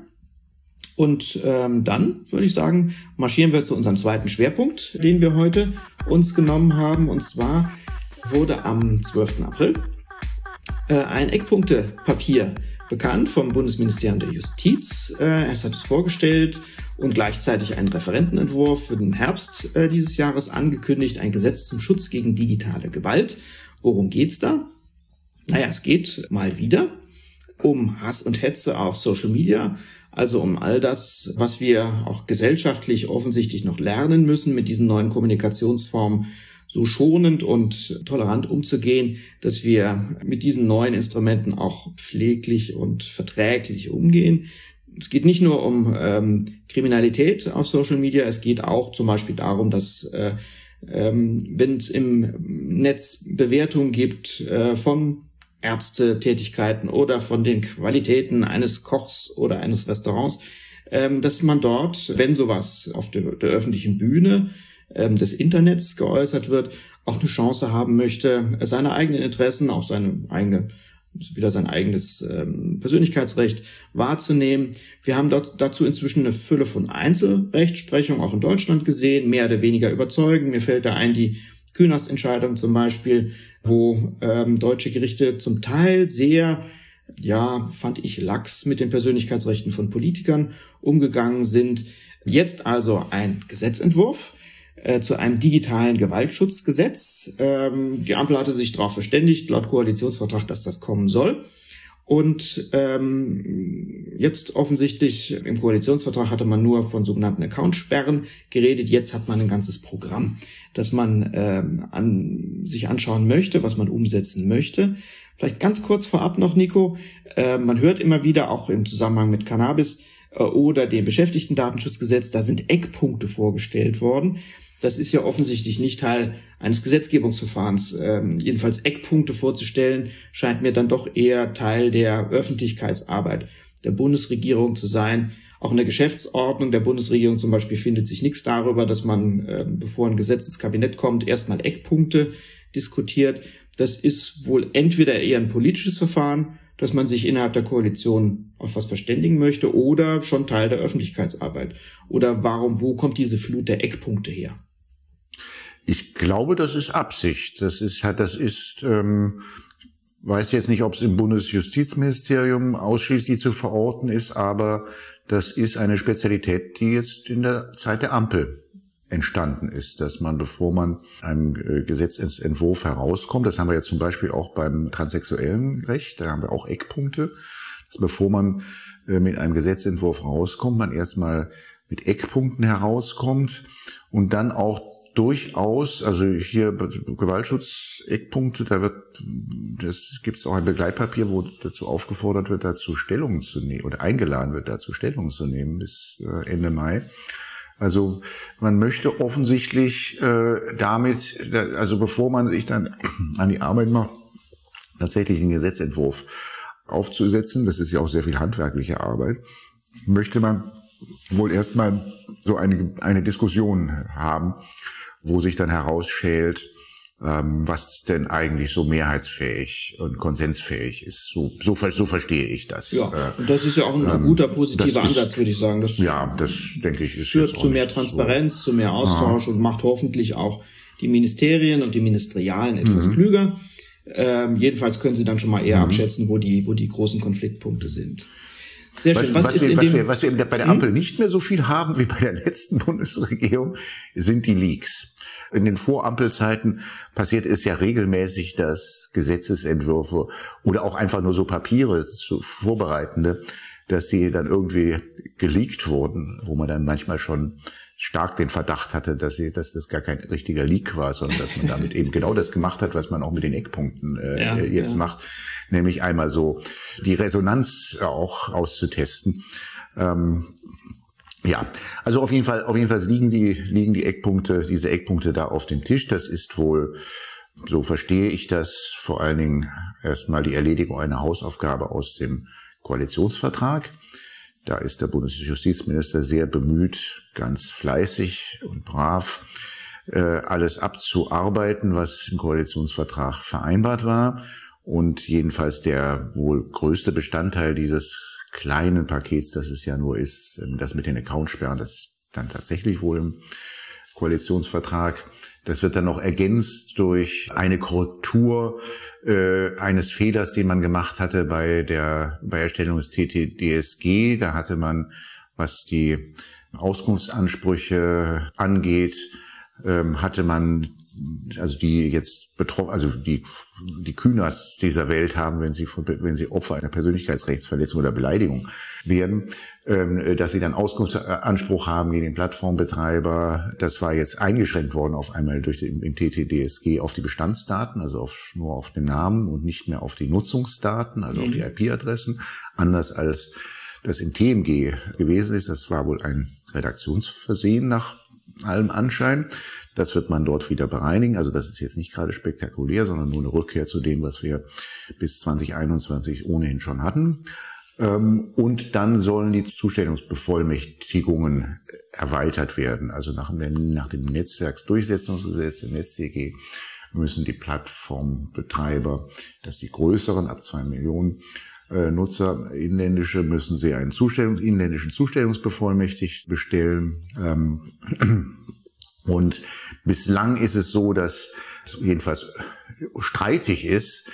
Und ähm, dann würde ich sagen, marschieren wir zu unserem zweiten Schwerpunkt, den wir heute uns genommen haben. Und zwar wurde am zwölften April äh, ein Eckpunktepapier bekannt vom Bundesministerium der Justiz. Äh, es hat es vorgestellt und gleichzeitig einen Referentenentwurf für den Herbst äh, dieses Jahres angekündigt, ein Gesetz zum Schutz gegen digitale Gewalt. Worum geht's da? Naja, es geht mal wieder um Hass und Hetze auf Social Media, also um all das, was wir auch gesellschaftlich offensichtlich noch lernen müssen, mit diesen neuen Kommunikationsformen so schonend und tolerant umzugehen, dass wir mit diesen neuen Instrumenten auch pfleglich und verträglich umgehen. Es geht nicht nur um ähm, Kriminalität auf Social Media, es geht auch zum Beispiel darum, dass äh, ähm, wenn es im Netz Bewertungen gibt äh, von Ärztetätigkeiten oder von den Qualitäten eines Kochs oder eines Restaurants, ähm, dass man dort, wenn sowas auf der, der öffentlichen Bühne ähm, des Internets geäußert wird, auch eine Chance haben möchte, seine eigenen Interessen, auch seine eigene wieder sein eigenes ähm, Persönlichkeitsrecht wahrzunehmen. Wir haben dort dazu inzwischen eine Fülle von Einzelrechtsprechung auch in Deutschland gesehen, mehr oder weniger überzeugend. Mir fällt da ein die Künast-Entscheidung zum Beispiel, wo ähm, deutsche Gerichte zum Teil sehr ja, fand ich lax mit den Persönlichkeitsrechten von Politikern umgegangen sind. Jetzt also ein Gesetzentwurf äh, zu einem digitalen Gewaltschutzgesetz. Ähm, die Ampel hatte sich darauf verständigt, laut Koalitionsvertrag, dass das kommen soll. Und ähm, jetzt offensichtlich im Koalitionsvertrag hatte man nur von sogenannten Accountsperren geredet. Jetzt hat man ein ganzes Programm, das man ähm, an, sich anschauen möchte, was man umsetzen möchte. Vielleicht ganz kurz vorab noch, Nico. Äh, man hört immer wieder, auch im Zusammenhang mit Cannabis äh, oder dem Beschäftigtendatenschutzgesetz, da sind Eckpunkte vorgestellt worden. Das ist ja offensichtlich nicht Teil eines Gesetzgebungsverfahrens. Ähm, jedenfalls Eckpunkte vorzustellen, scheint mir dann doch eher Teil der Öffentlichkeitsarbeit der Bundesregierung zu sein. Auch in der Geschäftsordnung der Bundesregierung zum Beispiel findet sich nichts darüber, dass man, äh, bevor ein Gesetz ins Kabinett kommt, erstmal Eckpunkte diskutiert. Das ist wohl entweder eher ein politisches Verfahren, dass man sich innerhalb der Koalition auf was verständigen möchte, oder schon Teil der Öffentlichkeitsarbeit. Oder warum, wo kommt diese Flut der Eckpunkte her? Ich glaube, das ist Absicht. Das ist halt, das ist, ähm, weiß jetzt nicht, ob es im Bundesjustizministerium ausschließlich zu verorten ist, aber das ist eine Spezialität, die jetzt in der Zeit der Ampel entstanden ist, dass man, bevor man einem Gesetzentwurf herauskommt, das haben wir jetzt zum Beispiel auch beim transsexuellen Recht, da haben wir auch Eckpunkte, dass bevor man mit einem Gesetzentwurf rauskommt, man erstmal mit Eckpunkten herauskommt und dann auch durchaus, also hier Gewaltschutz-Eckpunkte, da wird, das gibt es auch ein Begleitpapier, wo dazu aufgefordert wird, dazu Stellung zu nehmen oder eingeladen wird, dazu Stellung zu nehmen bis Ende Mai. Also man möchte offensichtlich äh, damit, also bevor man sich dann an die Arbeit macht, tatsächlich einen Gesetzentwurf aufzusetzen, das ist ja auch sehr viel handwerkliche Arbeit, möchte man wohl erstmal so eine, eine Diskussion haben, wo sich dann herausschält, ähm, was denn eigentlich so mehrheitsfähig und konsensfähig ist. So, so, so verstehe ich das. Ja, und das ist ja auch ein ähm, guter, positiver Ansatz, ist, würde ich sagen. Das ja, das denke ich ist führt zu mehr Transparenz, so. zu mehr Austausch, ja, und macht hoffentlich auch die Ministerien und die Ministerialen etwas mhm. klüger. Ähm, jedenfalls können sie dann schon mal eher mhm. abschätzen, wo die, wo die großen Konfliktpunkte sind. Sehr schön. Was, was, was, ist wir, in was, dem, wir, was wir bei der Ampel hm? nicht mehr so viel haben wie bei der letzten Bundesregierung, sind die Leaks. In den Vorampelzeiten passiert es ja regelmäßig, dass Gesetzesentwürfe oder auch einfach nur so Papiere, so vorbereitende, dass die dann irgendwie geleakt wurden, wo man dann manchmal schon stark den Verdacht hatte, dass sie, dass das gar kein richtiger Leak war, sondern dass man damit eben genau das gemacht hat, was man auch mit den Eckpunkten äh, ja, jetzt ja. macht, nämlich einmal so die Resonanz auch auszutesten. Ähm, ja, also auf jeden Fall, auf jeden Fall liegen die liegen die Eckpunkte, diese Eckpunkte da auf dem Tisch. Das ist wohl, so verstehe ich das, vor allen Dingen erstmal die Erledigung einer Hausaufgabe aus dem Koalitionsvertrag. Da ist der Bundesjustizminister sehr bemüht, ganz fleißig und brav äh, alles abzuarbeiten, was im Koalitionsvertrag vereinbart war. Und jedenfalls der wohl größte Bestandteil dieses kleinen Pakets, das es ja nur ist, das mit den Accountsperren, das dann tatsächlich wohl im Koalitionsvertrag. Das wird dann noch ergänzt durch eine Korrektur äh, eines Fehlers, den man gemacht hatte bei der bei Erstellung des T T D S G. Da hatte man, was die Auskunftsansprüche angeht, ähm, hatte man, also die jetzt betroffen, also die die Kühners dieser Welt haben, wenn sie wenn sie Opfer einer Persönlichkeitsrechtsverletzung oder Beleidigung werden, ähm, dass sie dann Auskunftsanspruch haben gegen den Plattformbetreiber. Das war jetzt eingeschränkt worden auf einmal durch den, im T T D S G auf die Bestandsdaten, also auf, nur auf den Namen und nicht mehr auf die Nutzungsdaten, also mhm. auf die I P-Adressen, anders als das im T M G gewesen ist. Das war wohl ein Redaktionsversehen nach allem Anschein. Das wird man dort wieder bereinigen. Also das ist jetzt nicht gerade spektakulär, sondern nur eine Rückkehr zu dem, was wir bis zwanzig einundzwanzig ohnehin schon hatten. Und dann sollen die Zustellungsbevollmächtigungen erweitert werden. Also nach dem, nach dem Netzwerksdurchsetzungsgesetz, dem NetzDG, müssen die Plattformbetreiber, dass die größeren ab zwei Millionen Nutzer, inländische, müssen sie einen Zustellungs-, inländischen Zustellungsbevollmächtigt bestellen. Und bislang ist es so, dass es jedenfalls streitig ist,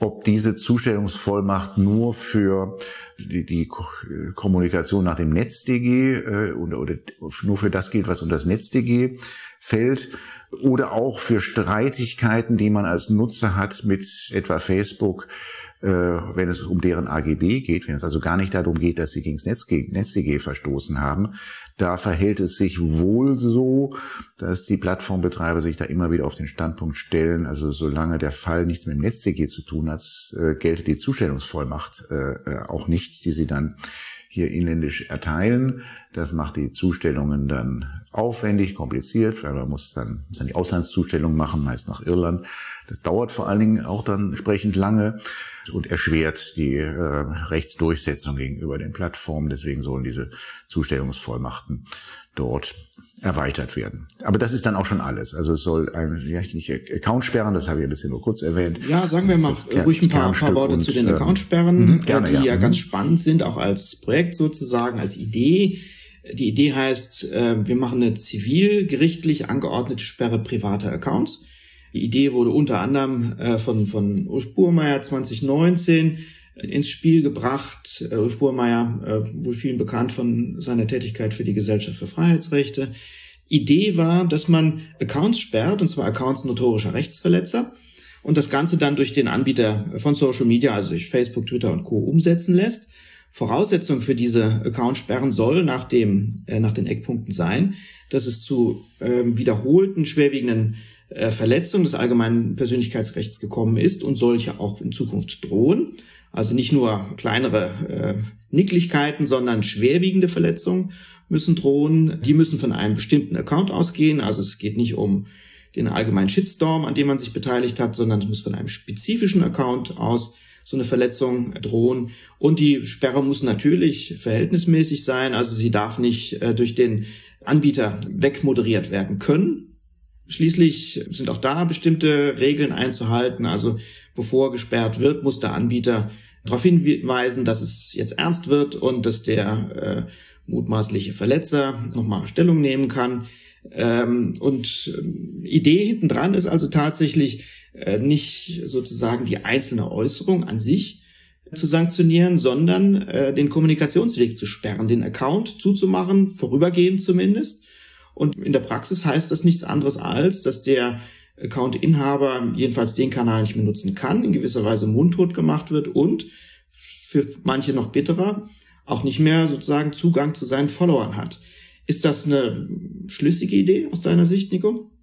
ob diese Zustellungsvollmacht nur für die, die Kommunikation nach dem NetzDG äh, oder, oder nur für das gilt, was unter das NetzDG fällt, oder auch für Streitigkeiten, die man als Nutzer hat mit etwa Facebook, äh, wenn es um deren A G B geht, wenn es also gar nicht darum geht, dass sie gegen das NetzDG verstoßen haben. Da verhält es sich wohl so, dass die Plattformbetreiber sich da immer wieder auf den Standpunkt stellen, also solange der Fall nichts mit dem NetzDG zu tun hat, äh, gelte die Zustellungsvollmacht äh, auch nicht, die sie dann hier inländisch erteilen. Das macht die Zustellungen dann aufwendig, kompliziert, weil man muss dann, muss dann die Auslandszustellung machen, meist nach Irland. Das dauert vor allen Dingen auch dann entsprechend lange und erschwert die äh, Rechtsdurchsetzung gegenüber den Plattformen. Deswegen sollen diese Zustellungsvollmachten dort erweitert werden. Aber das ist dann auch schon alles. Also es soll ein, ja, nicht Account sperren, das habe ich ein bisschen nur kurz erwähnt. Ja, sagen wir mal ruhig ein paar, paar Worte zu den Accountsperren, äh, gerne, die ja, ja ganz spannend sind, auch als Projekt sozusagen, als Idee. Die Idee heißt, äh, wir machen eine zivilgerichtlich angeordnete Sperre privater Accounts. Die Idee wurde unter anderem äh, von, von Ulf Burmeier zwanzig neunzehn ins Spiel gebracht. Ulf Burmeier, äh, wohl vielen bekannt von seiner Tätigkeit für die Gesellschaft für Freiheitsrechte. Idee war, dass man Accounts sperrt, und zwar Accounts notorischer Rechtsverletzer, und das Ganze dann durch den Anbieter von Social Media, also durch Facebook, Twitter und Co. umsetzen lässt. Voraussetzung für diese Accountsperren soll nach dem, äh, nach den Eckpunkten sein, dass es zu äh, wiederholten, schwerwiegenden äh, Verletzungen des allgemeinen Persönlichkeitsrechts gekommen ist und solche auch in Zukunft drohen. Also nicht nur kleinere äh, Nicklichkeiten, sondern schwerwiegende Verletzungen müssen drohen. Die müssen von einem bestimmten Account ausgehen. Also es geht nicht um den allgemeinen Shitstorm, an dem man sich beteiligt hat, sondern es muss von einem spezifischen Account aus so eine Verletzung drohen. Und die Sperre muss natürlich verhältnismäßig sein. Also sie darf nicht äh, durch den Anbieter wegmoderiert werden können. Schließlich sind auch da bestimmte Regeln einzuhalten. Also bevor gesperrt wird, muss der Anbieter darauf hinweisen, dass es jetzt ernst wird und dass der äh, mutmaßliche Verletzer nochmal Stellung nehmen kann. Ähm, und äh, Idee hintendran ist also tatsächlich äh, nicht sozusagen die einzelne Äußerung an sich zu sanktionieren, sondern äh, den Kommunikationsweg zu sperren, den Account zuzumachen, vorübergehend zumindest. Und in der Praxis heißt das nichts anderes als, dass der Account-Inhaber jedenfalls den Kanal nicht mehr nutzen kann, in gewisser Weise mundtot gemacht wird und für manche noch bitterer auch nicht mehr sozusagen Zugang zu seinen Followern hat. Ist das eine schlüssige Idee aus deiner Sicht, Nico?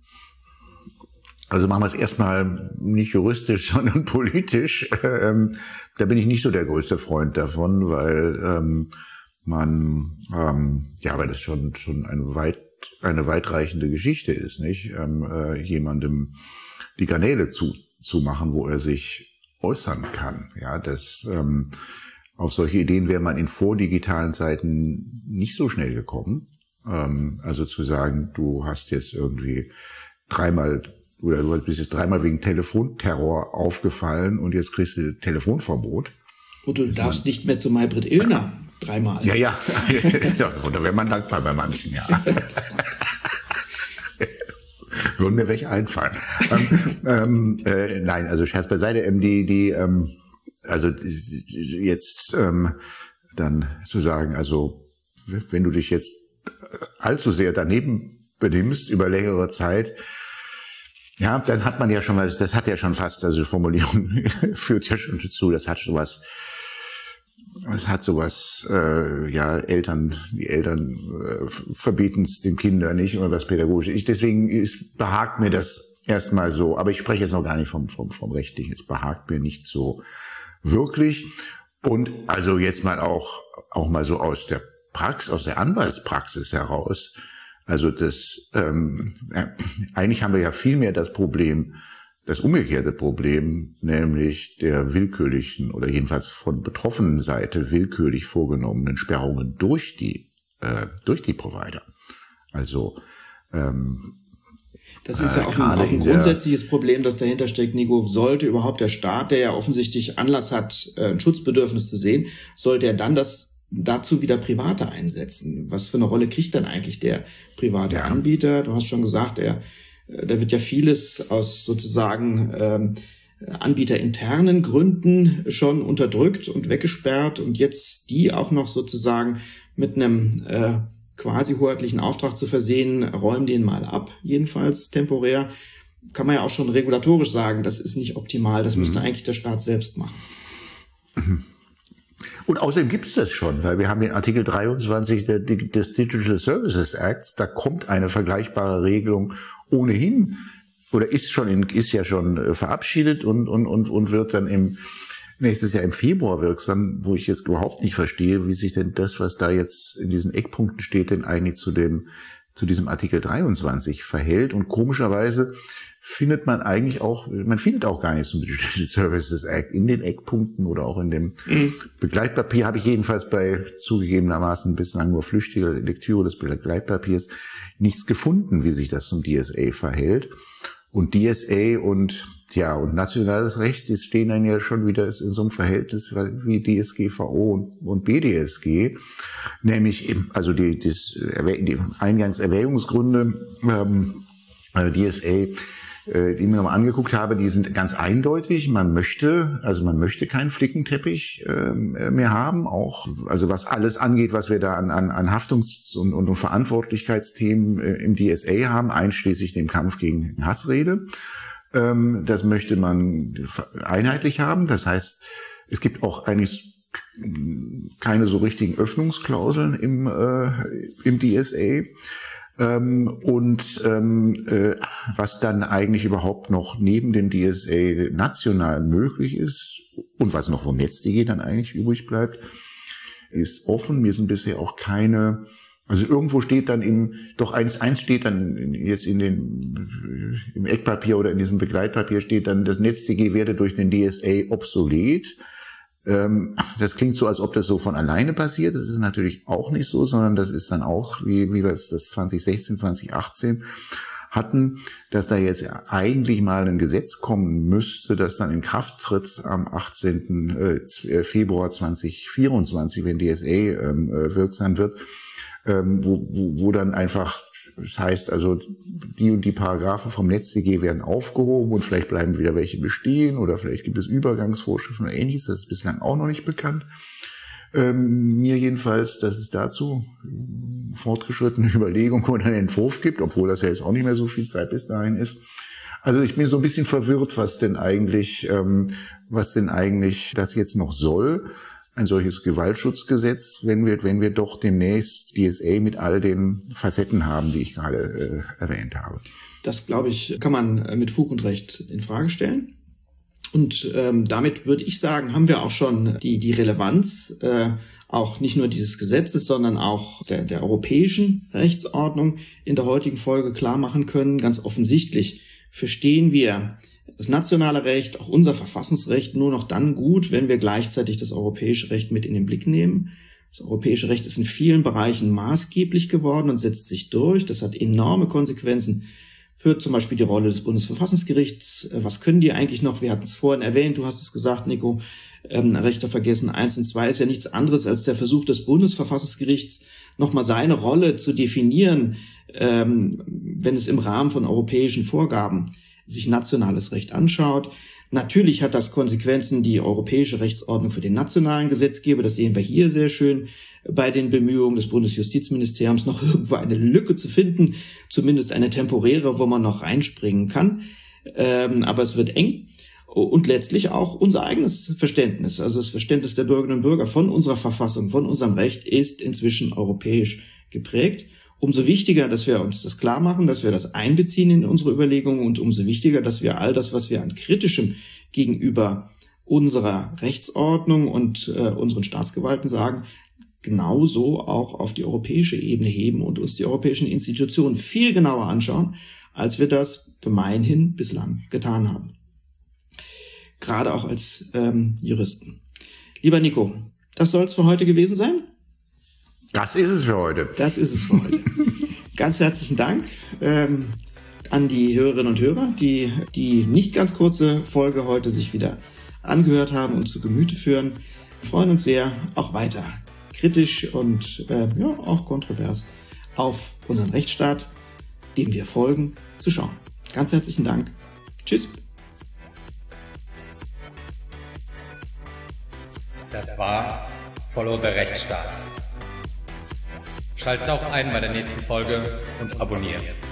Also machen wir es erstmal nicht juristisch, sondern politisch. Ähm, da bin ich nicht so der größte Freund davon, weil ähm, man, ähm, ja, weil das schon schon eine weit eine weitreichende Geschichte ist, nicht? Ähm, äh, jemandem die Kanäle zu zu machen, wo er sich äußern kann. Ja, das ähm, auf solche Ideen wäre man in vordigitalen Zeiten nicht so schnell gekommen. Ähm, also zu sagen, du hast jetzt irgendwie dreimal oder du bist jetzt dreimal wegen Telefonterror aufgefallen und jetzt kriegst du Telefonverbot. Und du das darfst nicht mehr zu Maybrit Illner dreimal. Ja, ja. Ja, da wäre man dankbar bei manchen, ja. Würden mir welche einfallen. ähm, ähm, äh, nein, also Scherz beiseite. Ähm, die, die, ähm, also jetzt ähm, dann zu sagen, also wenn du dich jetzt allzu sehr daneben benimmst über längere Zeit, ja, dann hat man ja schon was, das hat ja schon fast, also die Formulierung führt ja schon dazu, das hat schon was, das hat sowas, äh, ja, Eltern, die Eltern äh, verbieten es den Kindern nicht oder was Pädagogisches. Ich, deswegen ist, behagt mir das erstmal so, aber ich spreche jetzt noch gar nicht vom, vom, vom Rechtlichen, es behagt mir nicht so wirklich. Und also jetzt mal auch, auch mal so aus der Praxis, aus der Anwaltspraxis heraus. Also das, ähm, ja, eigentlich haben wir ja viel mehr das Problem, das umgekehrte Problem, nämlich der willkürlichen oder jedenfalls von betroffenen Seite willkürlich vorgenommenen Sperrungen durch die, äh, durch die Provider. Also, ähm, das ist ja auch ein, auch ein grundsätzliches Problem, das dahinter steckt, Nico. Sollte überhaupt der Staat, der ja offensichtlich Anlass hat, ein Schutzbedürfnis zu sehen, sollte er dann das dazu wieder Private einsetzen? Was für eine Rolle kriegt dann eigentlich der private ja. Anbieter? Du hast schon gesagt, er, da wird ja vieles aus sozusagen ähm, anbieterinternen Gründen schon unterdrückt und weggesperrt und jetzt die auch noch sozusagen mit einem äh, quasi hoheitlichen Auftrag zu versehen, räumen den mal ab, jedenfalls temporär, kann man ja auch schon regulatorisch sagen, das ist nicht optimal, das mhm. müsste eigentlich der Staat selbst machen. Und außerdem gibt es das schon, weil wir haben den Artikel dreiundzwanzig des Digital Services Acts, da kommt eine vergleichbare Regelung ohnehin oder ist schon in, ist ja schon verabschiedet und und und und wird dann im nächstes Jahr im Februar wirksam, wo ich jetzt überhaupt nicht verstehe, wie sich denn das, was da jetzt in diesen Eckpunkten steht, denn eigentlich zu dem zu diesem Artikel dreiundzwanzig verhält. Und komischerweise findet man eigentlich auch, man findet auch gar nichts zum Digital Services Act in den Eckpunkten oder auch in dem mhm. Begleitpapier, habe ich jedenfalls bei zugegebenermaßen bislang nur flüchtiger Lektüre des Begleitpapiers nichts gefunden, wie sich das zum D S A verhält. Und D S A und ja und nationales Recht, die stehen dann ja schon wieder in so einem Verhältnis wie D S G V O und, und B D S G, nämlich eben, also die, das, die Eingangserwägungsgründe ähm, D S A, äh, die ich mir nochmal angeguckt habe, die sind ganz eindeutig. Man möchte, also man möchte keinen Flickenteppich äh, mehr haben, auch also was alles angeht, was wir da an, an, an Haftungs- und, und Verantwortlichkeitsthemen äh, im D S A haben, einschließlich dem Kampf gegen Hassrede. Ähm, das möchte man einheitlich haben. Das heißt, es gibt auch eigentlich keine so richtigen Öffnungsklauseln im, äh, im D S A. Ähm, und ähm, äh, was dann eigentlich überhaupt noch neben dem D S A national möglich ist und was noch vom NetzDG dann eigentlich übrig bleibt, ist offen. Mir sind bisher auch keine, also irgendwo steht dann im, doch eins, eins steht dann jetzt in den, im Eckpapier oder in diesem Begleitpapier steht dann, das NetzDG werde durch den D S A obsolet. Das klingt so, als ob das so von alleine passiert. Das ist natürlich auch nicht so, sondern das ist dann auch, wie, wie wir es das zwanzig sechzehn, zwanzig achtzehn hatten, dass da jetzt eigentlich mal ein Gesetz kommen müsste, das dann in Kraft tritt am achtzehnten Februar zweitausendvierundzwanzig, wenn D S A ähm, wirksam wird, ähm, wo, wo, wo dann einfach, das heißt also, die und die Paragraphen vom NetzDG werden aufgehoben und vielleicht bleiben wieder welche bestehen oder vielleicht gibt es Übergangsvorschriften oder Ähnliches. Das ist bislang auch noch nicht bekannt. Ähm, mir jedenfalls, dass es dazu fortgeschrittene Überlegungen oder einen Entwurf gibt, obwohl das ja jetzt auch nicht mehr so viel Zeit bis dahin ist. Also ich bin so ein bisschen verwirrt, was denn eigentlich, ähm, was denn eigentlich das jetzt noch soll. Ein solches Gewaltschutzgesetz, wenn wir, wenn wir doch demnächst D S A mit all den Facetten haben, die ich gerade äh, erwähnt habe. Das, glaube ich, kann man mit Fug und Recht in Frage stellen. Und ähm, damit würde ich sagen, haben wir auch schon die, die Relevanz, äh, auch nicht nur dieses Gesetzes, sondern auch der, der europäischen Rechtsordnung in der heutigen Folge klar machen können. Ganz offensichtlich verstehen wir das nationale Recht, auch unser Verfassungsrecht, nur noch dann gut, wenn wir gleichzeitig das europäische Recht mit in den Blick nehmen. Das europäische Recht ist in vielen Bereichen maßgeblich geworden und setzt sich durch. Das hat enorme Konsequenzen für zum Beispiel die Rolle des Bundesverfassungsgerichts. Was können die eigentlich noch? Wir hatten es vorhin erwähnt, du hast es gesagt, Nico, ähm, Rechter vergessen. Eins und zwei ist ja nichts anderes als der Versuch des Bundesverfassungsgerichts, nochmal seine Rolle zu definieren, ähm, wenn es im Rahmen von europäischen Vorgaben sich nationales Recht anschaut. Natürlich hat das Konsequenzen, die europäische Rechtsordnung für den nationalen Gesetzgeber. Das sehen wir hier sehr schön bei den Bemühungen des Bundesjustizministeriums, noch irgendwo eine Lücke zu finden, zumindest eine temporäre, wo man noch reinspringen kann. Ähm, aber es wird eng. Und letztlich auch unser eigenes Verständnis, also das Verständnis der Bürgerinnen und Bürger von unserer Verfassung, von unserem Recht, ist inzwischen europäisch geprägt. Umso wichtiger, dass wir uns das klar machen, dass wir das einbeziehen in unsere Überlegungen und umso wichtiger, dass wir all das, was wir an Kritischem gegenüber unserer Rechtsordnung und äh, unseren Staatsgewalten sagen, genauso auch auf die europäische Ebene heben und uns die europäischen Institutionen viel genauer anschauen, als wir das gemeinhin bislang getan haben. Gerade auch als ähm, Juristen. Lieber Nico, das soll es für heute gewesen sein. Das ist es für heute. Das ist es für heute. Ganz herzlichen Dank ähm, an die Hörerinnen und Hörer, die die nicht ganz kurze Folge heute sich wieder angehört haben und zu Gemüte führen. Wir freuen uns sehr, auch weiter kritisch und äh, ja auch kontrovers auf unseren Rechtsstaat, dem wir folgen, zu schauen. Ganz herzlichen Dank. Tschüss. Das war Follow the Rechtsstaat. Schaltet auch ein bei der nächsten Folge und abonniert.